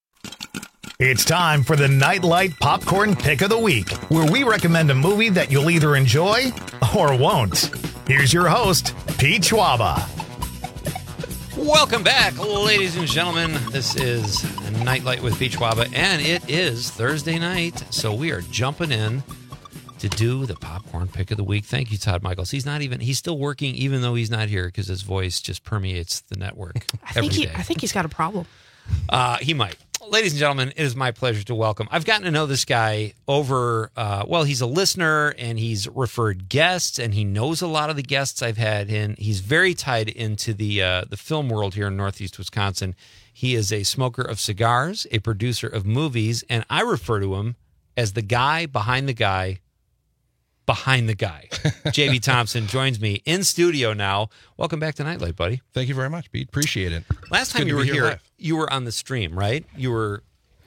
It's time for the Nightlight Popcorn Pick of the Week, where we recommend a movie that you'll either enjoy or won't. Here's your host, Pete Schwaba. Welcome back, ladies and gentlemen. This is Nightlight with Pete Schwaba, and it is Thursday night, so we are jumping in to do the popcorn pick of the week. Thank you, Todd Michaels. He's still working, even though he's not here, because his voice just permeates the network every day. I think he's got a problem. He might. Ladies and gentlemen, it is my pleasure to welcome. I've gotten to know this guy over, he's a listener and he's referred guests and he knows a lot of the guests I've had in. He's very tied into the film world here in Northeast Wisconsin. He is a smoker of cigars, a producer of movies, and I refer to him as the guy behind the guy behind the guy. J.B. Thompson joins me in studio now. Welcome back to Nightlight, buddy. Thank you very much, Pete. Appreciate it. Last time you were here, you were on the stream, right? You were.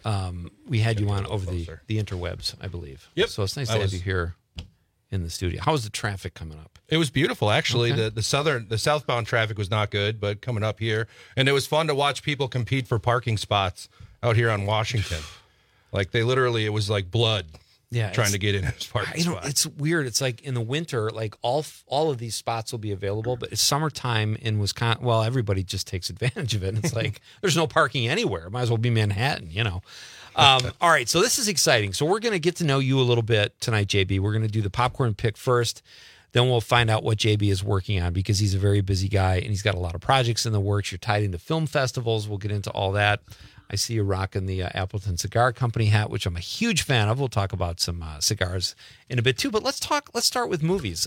We had you on over the interwebs, I believe. Yep. So it's nice to have you here in the studio. How was the traffic coming up? It was beautiful, actually. Okay. The southbound traffic was not good, but coming up here, and it was fun to watch people compete for parking spots out here on Washington. Like it was like blood. Yeah, trying to get in his parking spot. It's weird. It's like in the winter, like all of these spots will be available, but it's summertime in Wisconsin. Well, everybody just takes advantage of it. And it's like there's no parking anywhere. Might as well be Manhattan, you know. All right, so this is exciting. So we're going to get to know you a little bit tonight, JB. We're going to do the popcorn pick first. Then we'll find out what JB is working on because he's a very busy guy and he's got a lot of projects in the works. You're tied into film festivals. We'll get into all that. I see you rocking the Appleton Cigar Company hat, which I'm a huge fan of. We'll talk about some cigars in a bit too, but let's start with movies.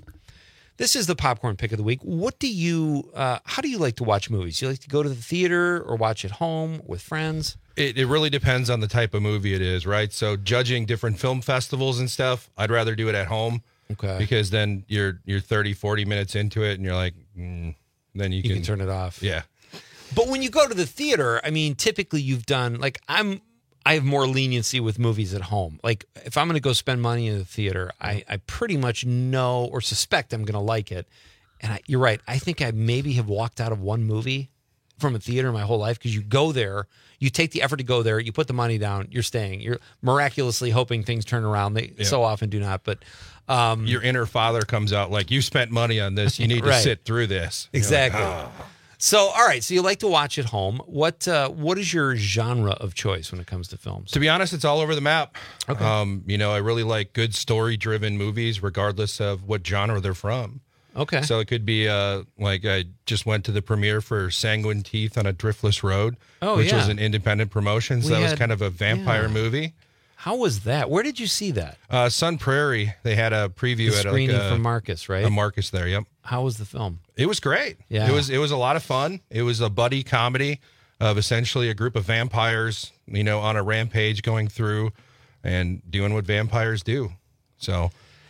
This is the popcorn pick of the week. What do you, how do you like to watch movies? You like to go to the theater or watch at home with friends? It really depends on the type of movie it is, right? So judging different film festivals and stuff, I'd rather do it at home. Okay. Because then you're 30, 40 minutes into it and you're like, then you can turn it off. Yeah. But when you go to the theater, I mean, typically you've done, like, I have more leniency with movies at home. Like, if I'm going to go spend money in the theater, I pretty much know or suspect I'm going to like it. And you're right. I think I maybe have walked out of one movie from a theater my whole life because you go there, you take the effort to go there, you put the money down, you're staying. You're miraculously hoping things turn around. They so often do not, but... your inner father comes out like, you spent money on this. You need to sit through this. Exactly. Like, So, all right. So you like to watch at home. What is your genre of choice when it comes to films? To be honest, it's all over the map. Okay. I really like good story-driven movies, regardless of what genre they're from. Okay. So it could be like I just went to the premiere for Sanguine Teeth on a Driftless Road, which was an independent promotion. So that was kind of a vampire movie. How was that? Where did you see that? Sun Prairie. They had a preview at screening for Marcus, right? A Marcus there. Yep. How was the film? It was great. Yeah. It was a lot of fun. It was a buddy comedy of essentially a group of vampires, on a rampage going through and doing what vampires do. So,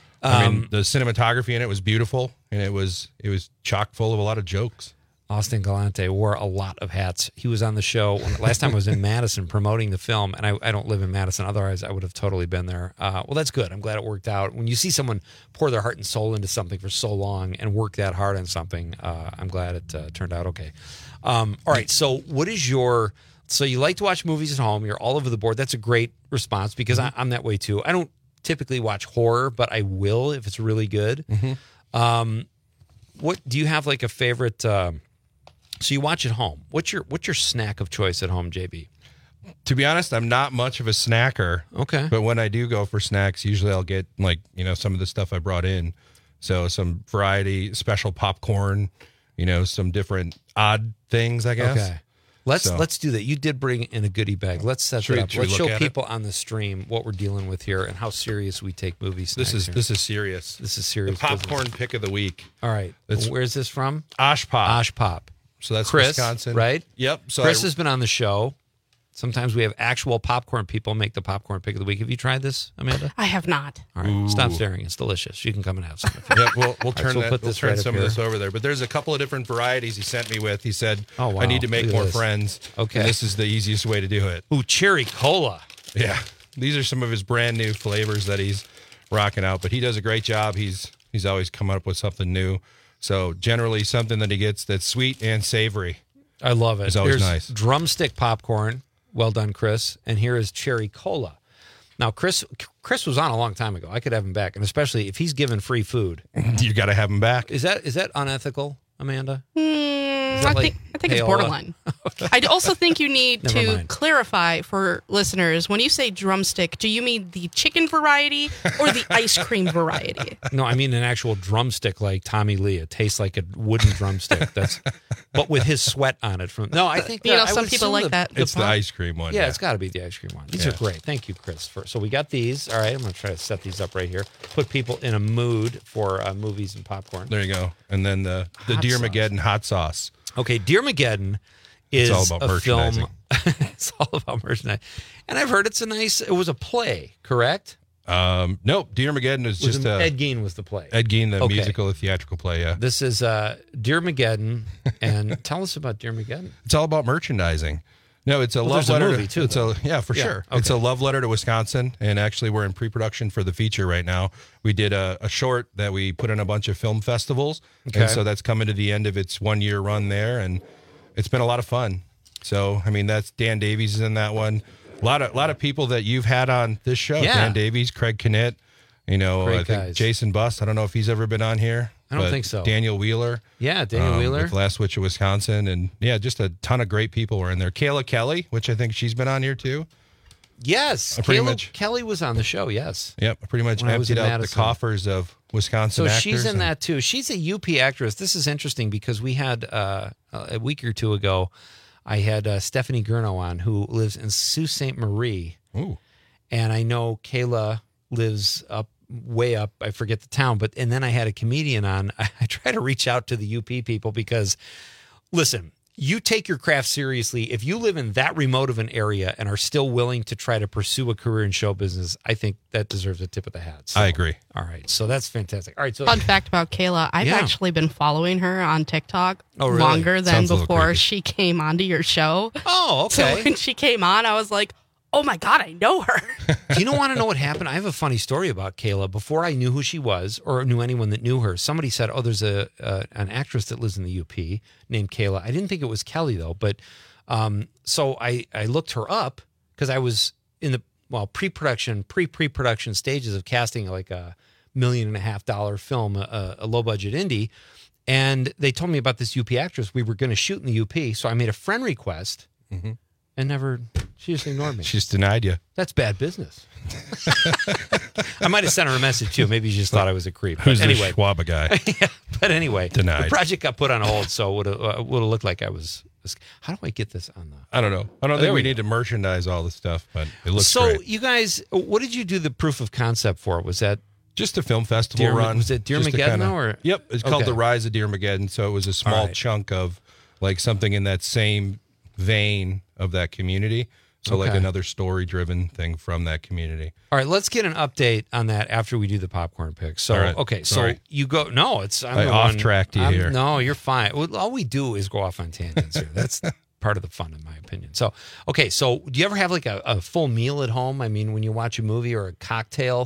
the cinematography in it was beautiful, and it was chock full of a lot of jokes. Austin Galante wore a lot of hats. He was on the show last time I was in Madison promoting the film, and I don't live in Madison. Otherwise, I would have totally been there. Well, that's good. I'm glad it worked out. When you see someone pour their heart and soul into something for so long and work that hard on something, I'm glad it turned out okay. All right, so what is so you like to watch movies at home. You're all over the board. That's a great response because I'm that way too. I don't typically watch horror, but I will if it's really good. Mm-hmm. What do you have like a favorite... So you watch at home. What's your snack of choice at home, JB? To be honest, I'm not much of a snacker. Okay. But when I do go for snacks, usually I'll get some of the stuff I brought in. So some variety, special popcorn, some different odd things, I guess. Okay. Let's do that. You did bring in a goodie bag. Let's set it up. Let's show people on the stream what we're dealing with here and how serious we take movies. This is serious. This is serious. The popcorn pick of the week. All right. Where's this from? Osh Pop. Osh Pop. So that's Chris, Wisconsin, right? Yep. So Chris has been on the show. Sometimes we have actual popcorn people make the popcorn pick of the week. Have you tried this, Amanda? I have not. All right. Stop staring. It's delicious. You can come and have some. Yeah, we'll turn right some of this over there. But there's a couple of different varieties he sent me with. He said, "Oh, wow. I need to make more this. friends. Okay, and this is the easiest way to do it." Ooh, cherry cola. Yeah, these are some of his brand new flavors that he's rocking out. But he does a great job. He's always coming up with something new. So generally, something that he gets that's sweet and savory. I love it. It's always Here's nice. Drumstick popcorn. Well done, Chris. And here is cherry cola. Now, Chris was on a long time ago. I could have him back, and especially if he's given free food, you got to have him back. Is that unethical, Amanda? I think it's borderline. Okay. I also think you need to clarify for listeners, when you say drumstick, do you mean the chicken variety or the ice cream variety? No, I mean an actual drumstick like Tommy Lee. It tastes like a wooden drumstick. But with his sweat on it. I think some people like that. It's the ice cream one. Yeah, it's got to be the ice cream one. These are great. Thank you, Chris. So we got these. All right, I'm going to try to set these up right here. Put people in a mood for movies and popcorn. There you go. And then the Dearmageddon hot sauce. Okay, Dearmageddon is all about a film. merchandising. It's all about merchandising. And I've heard it was a play, correct? Nope. Dearmageddon is just Ed Gein was the play. Ed Gein, the musical, the theatrical play, yeah. This is Dearmageddon, and tell us about Dearmageddon. It's all about merchandising. No, it's a love letter. Movie too, Sure. Okay. It's a love letter to Wisconsin, and actually we're in pre-production for the feature right now. We did a short that we put in a bunch of film festivals, and so that's coming to the end of its 1-year run there, and it's been a lot of fun. So, I mean, that's Dan Davies is in that one. A lot of people that you've had on this show. Yeah. Dan Davies, Craig Kinnett, I think guys. Jason Buss. I don't know if he's ever been on here. I don't think so. Daniel Wheeler. Yeah, Daniel Wheeler. With Last Witch of Wisconsin. And, just a ton of great people were in there. Kayla Kelly, which I think she's been on here, too. Yes. Kelly was on the show, yes. Yep, I pretty much emptied out the coffers of Wisconsin actors. So she's in that, too. She's a UP actress. This is interesting because we had, a week or two ago, I had Stephanie Gurno on, who lives in Sault Ste. Marie. Ooh. And I know Kayla lives way up, I forget the town, and then I had a comedian on. I try to reach out to the UP people because, listen, you take your craft seriously. If you live in that remote of an area and are still willing to try to pursue a career in show business, I think that deserves a tip of the hat. So, I agree. All right, so that's fantastic. All right, so fun fact about Kayla, I've actually been following her on TikTok longer than before she came onto your show. Oh, okay. So when she came on, I was like, oh my God, I know her. Do you want to know what happened? I have a funny story about Kayla. Before I knew who she was or knew anyone that knew her, somebody said, oh, there's an actress that lives in the UP named Kayla. I didn't think it was Kelly, though. But so I looked her up because I was in the pre-production stages of casting like $1.5 million film, a low-budget indie. And they told me about this UP actress we were going to shoot in the UP. So I made a friend request. Mm-hmm. And she just ignored me. She just denied you. That's bad business. I might have sent her a message too. Maybe she just thought I was a creep. Who's the Schwab guy? Yeah, but anyway, denied. The project got put on hold, so it would have looked like I was. How do I get this on the? I don't know. I don't think we need to merchandise all this stuff, but it looks great. So you guys, what did you do the proof of concept for? Was that just a film festival run? Was it Dearmageddon or? Yep, it's called The Rise of Dearmageddon. So it was a small chunk of like something in that same vein of that community. So like another story-driven thing from that community. All right, let's get an update on that after we do the popcorn pick. So, so you go. No, I off-tracked you here. No, you're fine. All we do is go off on tangents here. That's part of the fun, in my opinion. So, so do you ever have like a full meal at home? I mean, when you watch a movie or a cocktail?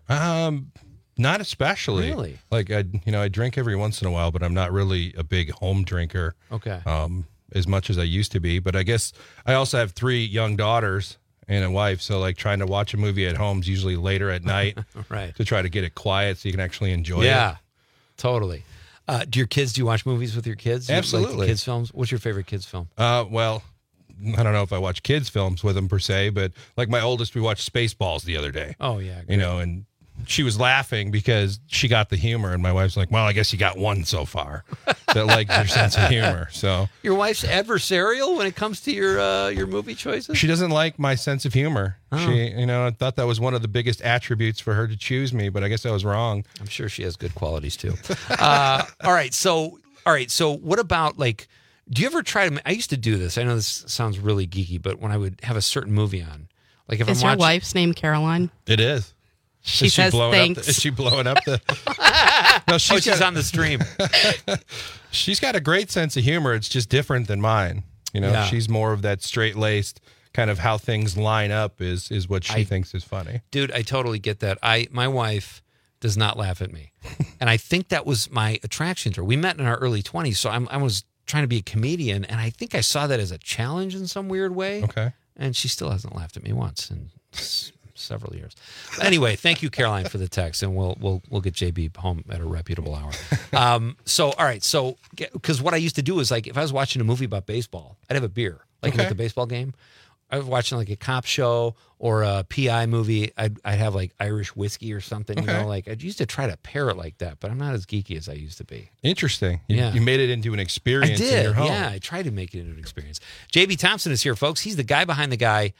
Not especially. Really? Like I drink every once in a while, but I'm not really a big home drinker. Okay. As much as I used to be, but I guess I also have 3 young daughters and a wife, so like trying to watch a movie at home is usually later at night, right? To try to get it quiet so you can actually enjoy it. Yeah, totally. Do you watch movies with your kids? Absolutely. Like kids films. What's your favorite kids film? Well, I don't know if I watch kids films with them per se, but like my oldest, we watched Spaceballs the other day. Oh yeah, great. And she was laughing because she got the humor, and my wife's like, well, I guess you got one so far that likes your sense of humor. So your wife's adversarial when it comes to your movie choices? She doesn't like my sense of humor. Oh. She, I thought that was one of the biggest attributes for her to choose me, but I guess I was wrong. I'm sure she has good qualities too. All right. So what about like, do you ever try to, I used to do this. I know this sounds really geeky, but when I would have a certain movie on, like if Is your wife's name Caroline? It is. She says thanks. Is she blowing up the? No, she's on the stream. She's got a great sense of humor. It's just different than mine. Yeah. She's more of that straight-laced kind of how things line up is what she thinks is funny. Dude, I totally get that. My wife does not laugh at me, and I think that was my attraction to her. We met in our early 20s, so I was trying to be a comedian, and I think I saw that as a challenge in some weird way. Okay. And she still hasn't laughed at me once in several years. But anyway, thank you, Caroline, for the text, and we'll get JB home at a reputable hour. All right, because what I used to do is like if I was watching a movie about baseball, I'd have a beer, like at the baseball game. I was watching like a cop show or a PI movie. I'd have like Irish whiskey or something. Like I used to try to pair it like that, but I'm not as geeky as I used to be. Interesting. Yeah. You made it into an experience in your home. Yeah, I tried to make it into an experience. JB Thompson is here, folks. He's the guy behind the guy.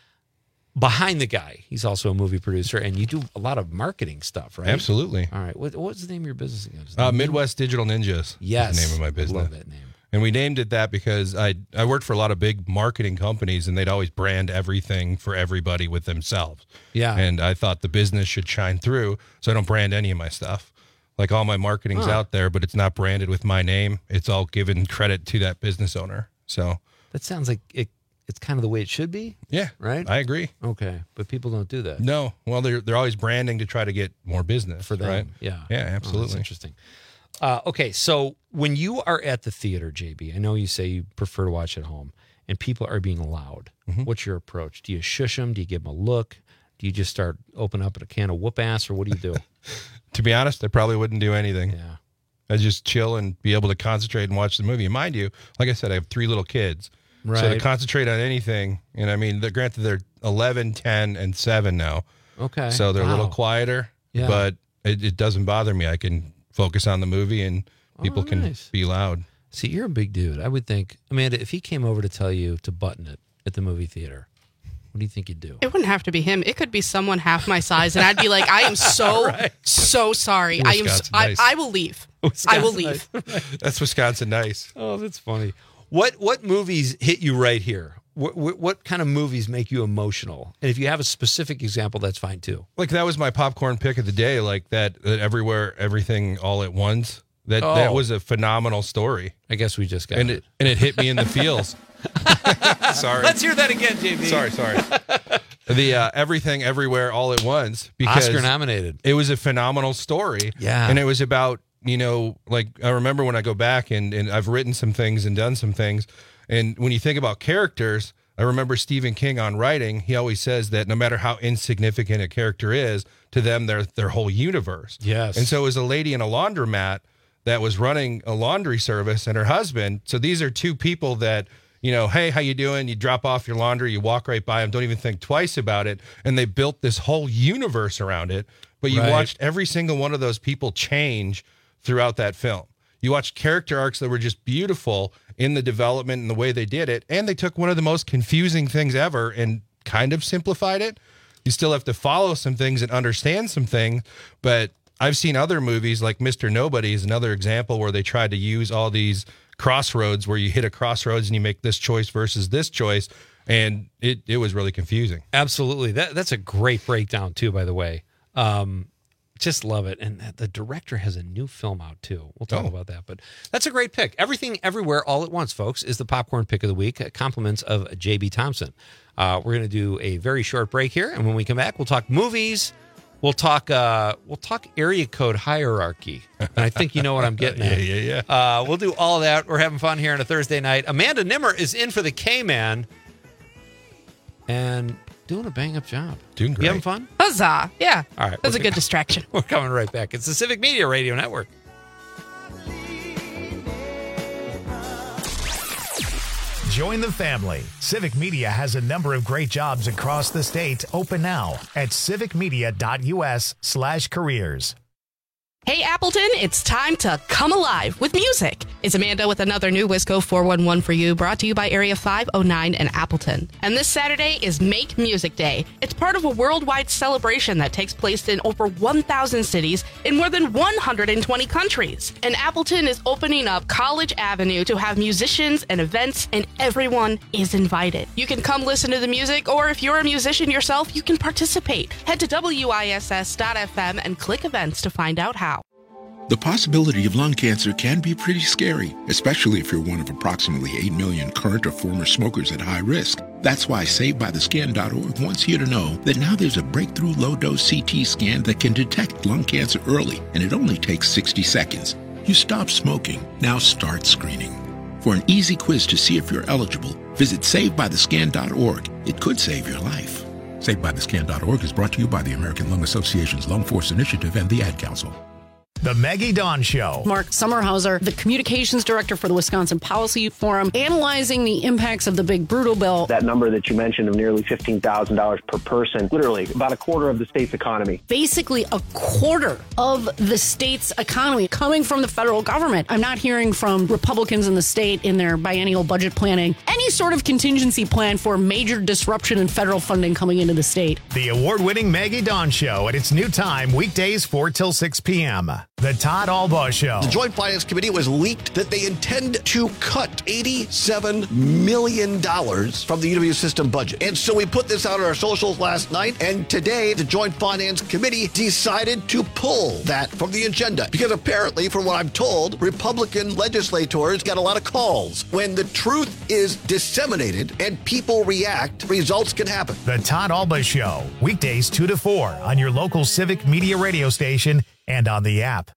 He's also a movie producer, and you do a lot of marketing stuff, right? Absolutely. All right. What's the name of your business again? Midwest Digital Ninjas. Yes. Is the name of my business. Love that name. And we named it that because I worked for a lot of big marketing companies, and they'd always brand everything for everybody with themselves. Yeah. And I thought the business should shine through, so I don't brand any of my stuff. Like all my marketing's out there, but it's not branded with my name. It's all given credit to that business owner. So that sounds like it's kind of the way it should be. Yeah. Right? I agree. Okay. But people don't do that. No. Well, they're always branding to try to get more business. For them. Right? Yeah. Yeah, absolutely. That's interesting. Okay, so when you are at the theater, JB, I know you say you prefer to watch at home, and people are being loud. Mm-hmm. What's your approach? Do you shush them? Do you give them a look? Do you just start open up a can of whoop ass, or what do you do? To be honest, I probably wouldn't do anything. Yeah. I'd just chill and be able to concentrate and watch the movie. And mind you, like I said, I have 3 little kids. Right. So to concentrate on anything, and I mean, granted, they're 11, 10, and 7 now. Okay. So they're a little quieter, but it doesn't bother me. I can focus on the movie, and people can be loud. See, you're a big dude. I would think, Amanda, if he came over to tell you to button it at the movie theater, what do you think you'd do? It wouldn't have to be him. It could be someone half my size, and I'd be like, I am so sorry. I will leave. I will leave. That's Wisconsin nice. Oh, that's funny. What movies hit you right here? What kind of movies make you emotional? And if you have a specific example, that's fine too. Like that was my popcorn pick of the day. Like that Everywhere, Everything, All at Once. That was a phenomenal story. I guess we just got it. And it hit me in the feels. Sorry. Let's hear that again, JB. Sorry. The Everything, Everywhere, All at Once. Because Oscar nominated. It was a phenomenal story. Yeah. And it was about, like I remember when I go back and I've written some things and done some things. And when you think about characters, I remember Stephen King on writing, he always says that no matter how insignificant a character is, to them, they're their whole universe. Yes. And so it was a lady in a laundromat that was running a laundry service, and her husband. So these are 2 people that, hey, how you doing? You drop off your laundry, you walk right by them, don't even think twice about it. And they built this whole universe around it. But you watched every single one of those people change throughout that film. You watched character arcs that were just beautiful in the development and the way they did it. And they took one of the most confusing things ever and kind of simplified it. You still have to follow some things and understand some things. But I've seen other movies like Mr. Nobody is another example where they tried to use all these crossroads where you hit a crossroads and you make this choice versus this choice. And it was really confusing. Absolutely. That's a great breakdown too, by the way. Just love it. And the director has a new film out too. We'll talk about that. But that's a great pick. Everything, Everywhere, All at Once, folks, is the popcorn pick of the week. Compliments of JB Thompson. We're going to do a very short break here. And when we come back, we'll talk movies. We'll talk area code hierarchy. And I think you know what I'm getting at. Yeah. We'll do all that. We're having fun here on a Thursday night. Amanda Nimmer is in for the K-Man. And doing a bang-up job. Doing great. You having fun? Huzzah. Yeah. All right. That's a good distraction. We're coming right back. It's the Civic Media Radio Network. Join the family. Civic Media has a number of great jobs across the state open now at civicmedia.us/careers. Hey, Appleton, it's time to come alive with music. It's Amanda with another new Wisco 411 for you, brought to you by Area 509 in Appleton. And this Saturday is Make Music Day. It's part of a worldwide celebration that takes place in over 1,000 cities in more than 120 countries. And Appleton is opening up College Avenue to have musicians and events, and everyone is invited. You can come listen to the music, or if you're a musician yourself, you can participate. Head to WISS.FM and click events to find out how. The possibility of lung cancer can be pretty scary, especially if you're one of approximately 8 million current or former smokers at high risk. That's why SaveByTheScan.org wants you to know that now there's a breakthrough low-dose CT scan that can detect lung cancer early, and it only takes 60 seconds. You stop smoking, now start screening. For an easy quiz to see if you're eligible, visit SaveByTheScan.org. It could save your life. SaveByTheScan.org is brought to you by the American Lung Association's Lung Force Initiative and the Ad Council. The Maggie Dawn Show. Mark Sommerhauser, the communications director for the Wisconsin Policy Forum, analyzing the impacts of the big brutal bill. That number that you mentioned of nearly $15,000 per person, literally about a quarter of the state's economy. Basically a quarter of the state's economy coming from the federal government. I'm not hearing from Republicans in the state in their biennial budget planning any sort of contingency plan for major disruption in federal funding coming into the state. The award-winning Maggie Dawn Show at its new time, weekdays 4 till 6 p.m. The Todd Albaugh Show. The Joint Finance Committee was leaked that they intend to cut $87 million from the UW system budget. And so we put this out on our socials last night, and today the Joint Finance Committee decided to pull that from the agenda. Because apparently, from what I'm told, Republican legislators got a lot of calls. When the truth is disseminated and people react, results can happen. The Todd Albaugh Show, weekdays 2 to 4 on your local Civic Media radio station and on the app.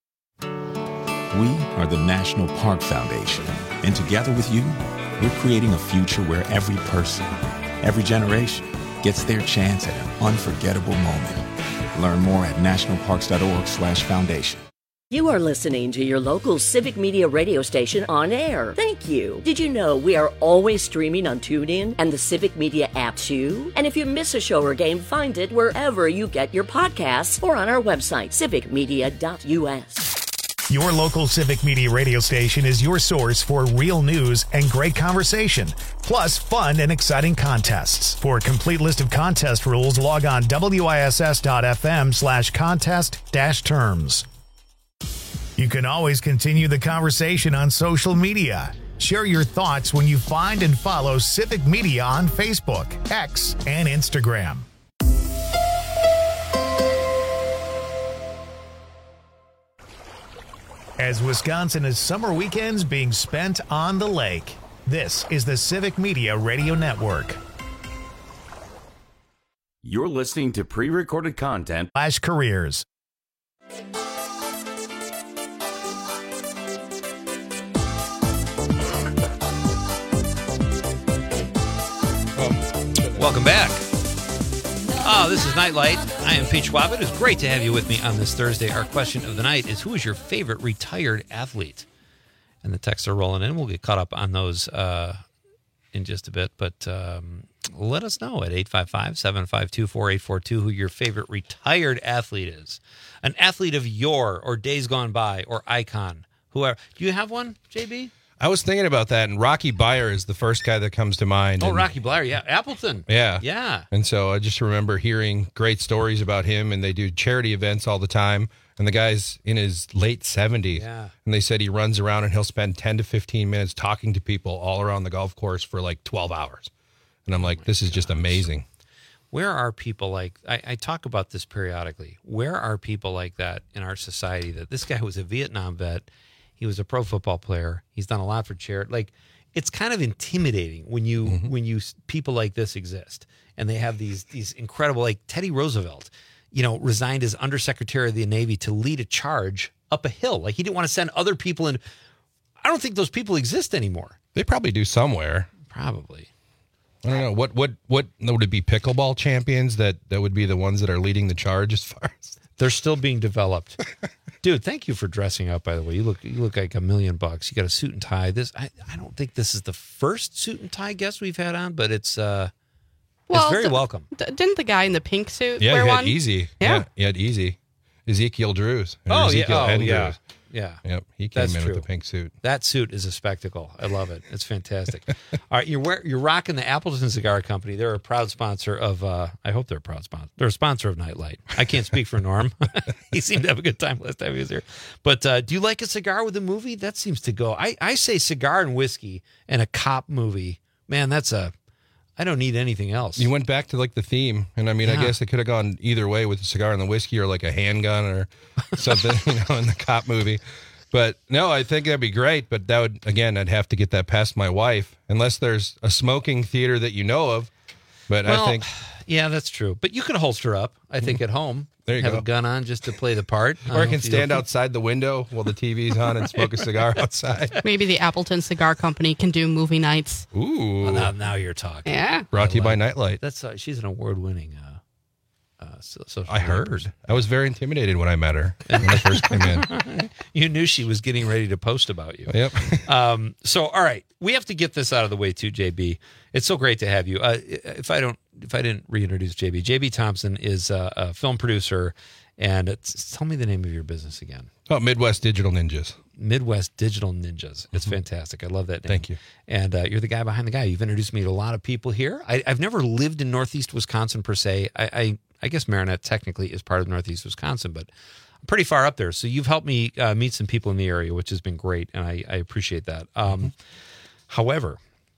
We are the National Park Foundation, and together with you, we're creating a future where every person, every generation gets their chance at an unforgettable moment. Learn more at nationalparks.org/foundation. You are listening to your local Civic Media radio station on air. Thank you. Did you know we are always streaming on TuneIn and the Civic Media app too? And if you miss a show or game, find it wherever you get your podcasts or on our website, civicmedia.us. Your local Civic Media radio station is your source for real news and great conversation, plus fun and exciting contests. For a complete list of contest rules, log on wiss.fm/contest-terms. You can always continue the conversation on social media. Share your thoughts when you find and follow Civic Media on Facebook, X, and Instagram. As Wisconsin is summer weekends being spent on the lake, this is the Civic Media Radio Network. You're listening to pre-recorded content /careers. Welcome back. This is Nightlight. I am Pete Schwab. It is great to have you with me on this Thursday. Our question of the night is, who is your favorite retired athlete? And the texts are rolling in. We'll get caught up on those in just a bit. But let us know at 855-752-4842 who your favorite retired athlete is. An athlete of yore or days gone by or icon. Whoever. Do you have one, JB? I was thinking about that, and Rocky Bleier is the first guy that comes to mind. Oh, Rocky Bleier, yeah. Appleton. Yeah. Yeah. And so I just remember hearing great stories about him, and they do charity events all the time. And the guy's in his late 70s. Yeah. And they said he runs around and he'll spend 10 to 15 minutes talking to people all around the golf course for like 12 hours. And I'm like, this is just amazing. Where are people like, I talk about this periodically. Where are people like that in our society? That this guy was a Vietnam vet. He was a pro football player. He's done a lot for charity. Like, it's kind of intimidating when you people like this exist, and they have these incredible, like Teddy Roosevelt, resigned as Undersecretary of the Navy to lead a charge up a hill. Like, he didn't want to send other people in. I don't think those people exist anymore. They probably do somewhere. Probably. I don't know. What would it be? Pickleball champions that would be the ones that are leading the charge as far as they're still being developed. Dude, thank you for dressing up, by the way. You look like $1 million. You got a suit and tie. I don't think this is the first suit and tie guest we've had on, but it's very welcome. Didn't the guy in the pink suit Yeah, wear he had one? Easy. Yeah. He had Easy. Ezekiel Drews. Oh, Ezekiel yeah. Drews. Yeah. Yep. He came That's in true. with the pink suit. That suit is a spectacle. I love it. It's fantastic. All right, you're rocking the Appleton Cigar Company. They're a proud sponsor of. I hope they're a proud sponsor. They're a sponsor of Nightlight. I can't speak for Norm. He seemed to have a good time last time he was here. But do you like a cigar with a movie? That seems to go. I say cigar and whiskey and a cop movie. Man, I don't need anything else. You went back to like the theme, and I mean, I guess it could have gone either way with the cigar and the whiskey, or like a handgun or something, in the cop movie. But no, I think that'd be great. But that would, again, I'd have to get that past my wife, unless there's a smoking theater that you know of. But I think, yeah, that's true. But you could holster up, I think, at home. There you have go. a gun on just to play the part. or I can stand outside the window while the TV's on and smoke a cigar outside. Maybe the Appleton Cigar Company can do movie nights. Ooh, Well, now you're talking. Yeah. Brought to you by Nightlight. That's she's an award-winning. Social I media heard. person. I was very intimidated when I met her when I first came in. You knew she was getting ready to post about you. Yep. So, all right, we have to get this out of the way too, JB. It's so great to have you. If I didn't reintroduce JB Thompson is a film producer, and tell me the name of your business again. Oh, Midwest Digital Ninjas. Midwest Digital Ninjas. It's fantastic. I love that name. Thank you. And you're the guy behind the guy. You've introduced me to a lot of people here. I've never lived in Northeast Wisconsin per se. I guess Marinette technically is part of Northeast Wisconsin, but I'm pretty far up there. So you've helped me meet some people in the area, which has been great, and I appreciate that. However,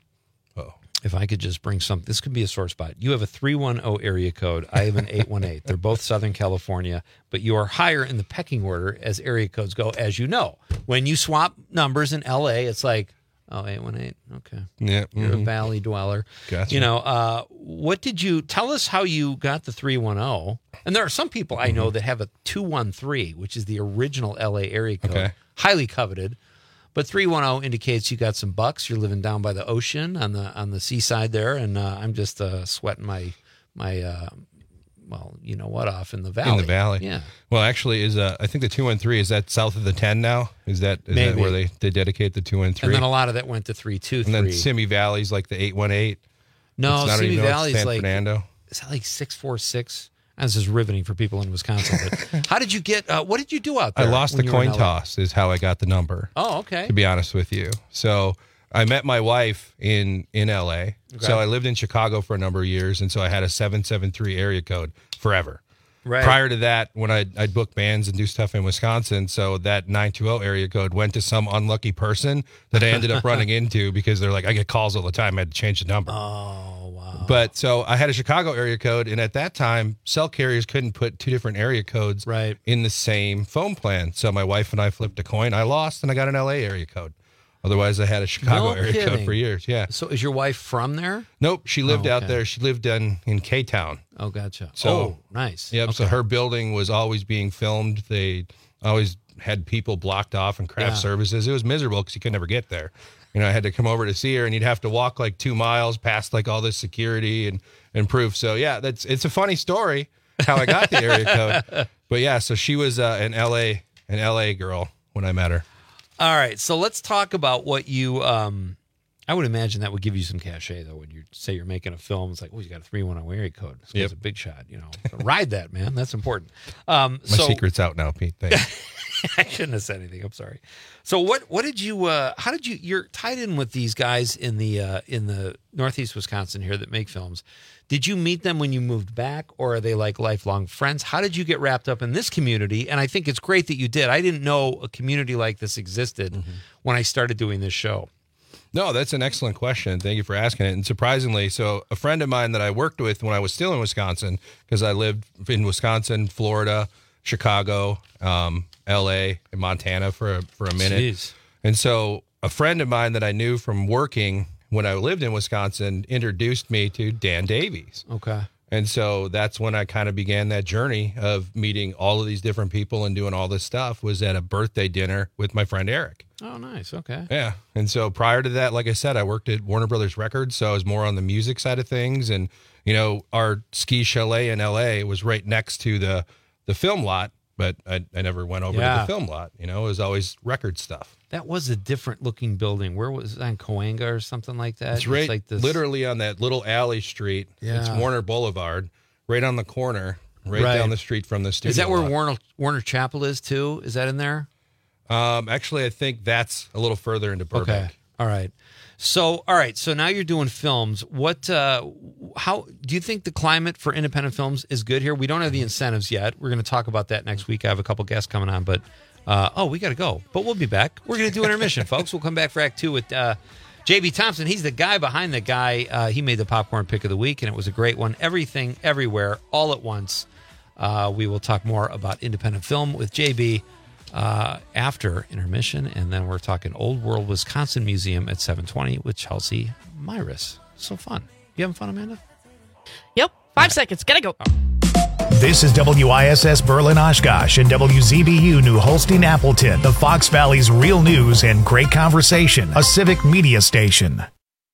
if I could just bring something, this could be a sore spot. You have a 310 area code. I have an 818. They're both Southern California, but you are higher in the pecking order as area codes go, as you know. When you swap numbers in LA, it's like, 818. Okay. Yeah. You're a valley dweller. Gotcha. What did you tell us how you got the 310? And there are some people I know that have a 213, which is the original LA area code, Okay. highly coveted. But 310 indicates you got some bucks. You're living down by the ocean on the seaside there, and I'm just sweating my you know what, off in the valley. In the valley. Yeah. Well, actually, I think the 213, is that south of the 10 now? Is that where they dedicate the 213? And then a lot of that went to 323. And then Simi Valley's like the 818. No, Simi Valley's San like Fernando. Is that like 646? This is riveting for people in Wisconsin. But how did you get? What did you do out there? I lost the when you were in coin LA? toss is how I got the number. Oh, okay. To be honest with you. So I met my wife in LA. Okay. So I lived in Chicago for a number of years. And so I had a 773 area code forever. Right. Prior to that, when I'd book bands and do stuff in Wisconsin, so that 920 area code went to some unlucky person that I ended up running into because they're like, I get calls all the time. I had to change the number. Oh, wow. But so I had a Chicago area code, and at that time, cell carriers couldn't put two different area codes in the same phone plan. So my wife and I flipped a coin. I lost, and I got an LA area code. Otherwise, I had a Chicago area code for years. Yeah. So is your wife from there? Nope. She lived out okay. there. She lived in K-Town. Oh, gotcha. So, nice. Yep. Okay. So her building was always being filmed. They always had people blocked off and craft services. It was miserable because you could never get there. I had to come over to see her, and you'd have to walk like 2 miles past like all this security and proof. So yeah, it's a funny story how I got the area code. But yeah, so she was an LA girl when I met her. All right, so let's talk about what you. I would imagine that would give you some cachet, though, when you say you're making a film. It's like, you got a 310 area code. This guy's a big shot, So ride that, man. That's important. My secret's out now, Pete. Thanks. I shouldn't have said anything. I'm sorry. So what did you? How did you? You're tied in with these guys in the Northeast Wisconsin here that make films. Did you meet them when you moved back, or are they like lifelong friends? How did you get wrapped up in this community? And I think it's great that you did. I didn't know a community like this existed when I started doing this show. No, that's an excellent question. Thank you for asking it. And surprisingly, so a friend of mine that I worked with when I was still in Wisconsin, because I lived in Wisconsin, Florida, Chicago, LA, and Montana for a minute. Jeez. And so a friend of mine that I knew from working when I lived in Wisconsin introduced me to Dan Davies. Okay. And so that's when I kind of began that journey of meeting all of these different people and doing all this stuff, was at a birthday dinner with my friend Eric. Oh, nice. Okay. Yeah. And so prior to that, like I said, I worked at Warner Brothers Records. So I was more on the music side of things. And, our ski chalet in LA was right next to the film lot but I never went over to the film lot. You know, it was always record stuff. That was a different looking building. Where was it, on Coanga or something like that? It's right, it's like this... literally on that little alley street. Yeah. It's Warner Boulevard, right on the corner, right down the street from the studio. Is that where lot. Warner Chapel is too? Is that in there? Actually, I think that's a little further into Burbank. Okay. All right. So now you're doing films. What? How do you think the climate for independent films is good here? We don't have the incentives yet. We're going to talk about that next week. I have a couple guests coming on, but we got to go. But we'll be back. We're going to do intermission, folks. We'll come back for Act 2 with J.B. Thompson. He's the guy behind the guy. He made the popcorn pick of the week, and it was a great one. Everything, everywhere, all at once. We will talk more about independent film with J.B. After intermission, and then we're talking Old World Wisconsin Museum at 7:20 with Chelsea Myris. So fun. You having fun, Amanda? Yep. 5 seconds. Gotta go. This is WISS Berlin Oshkosh and WZBU New Holstein Appleton, the Fox Valley's real news and great conversation, a civic media station.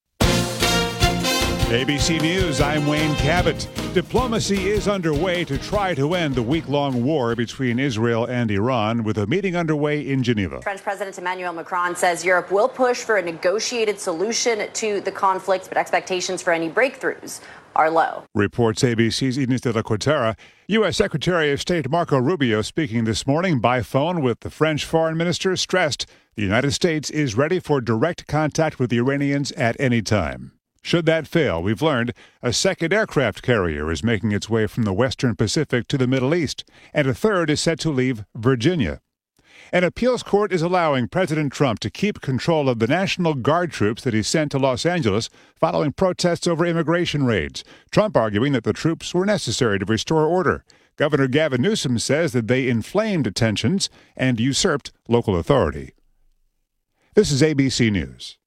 ABC News, I'm Wayne Cabot. Diplomacy is underway to try to end the week-long war between Israel and Iran, with a meeting underway in Geneva. French President Emmanuel Macron says Europe will push for a negotiated solution to the conflict, but expectations for any breakthroughs are low. Reports ABC's Ines de la Cuetara. U.S. Secretary of State Marco Rubio, speaking this morning by phone with the French foreign minister, stressed the United States is ready for direct contact with the Iranians at any time. Should that fail, we've learned a second aircraft carrier is making its way from the Western Pacific to the Middle East, and a third is set to leave Virginia. An appeals court is allowing President Trump to keep control of the National Guard troops that he sent to Los Angeles following protests over immigration raids. Trump arguing that the troops were necessary to restore order. Governor Gavin Newsom says that they inflamed tensions and usurped local authority. This is ABC News.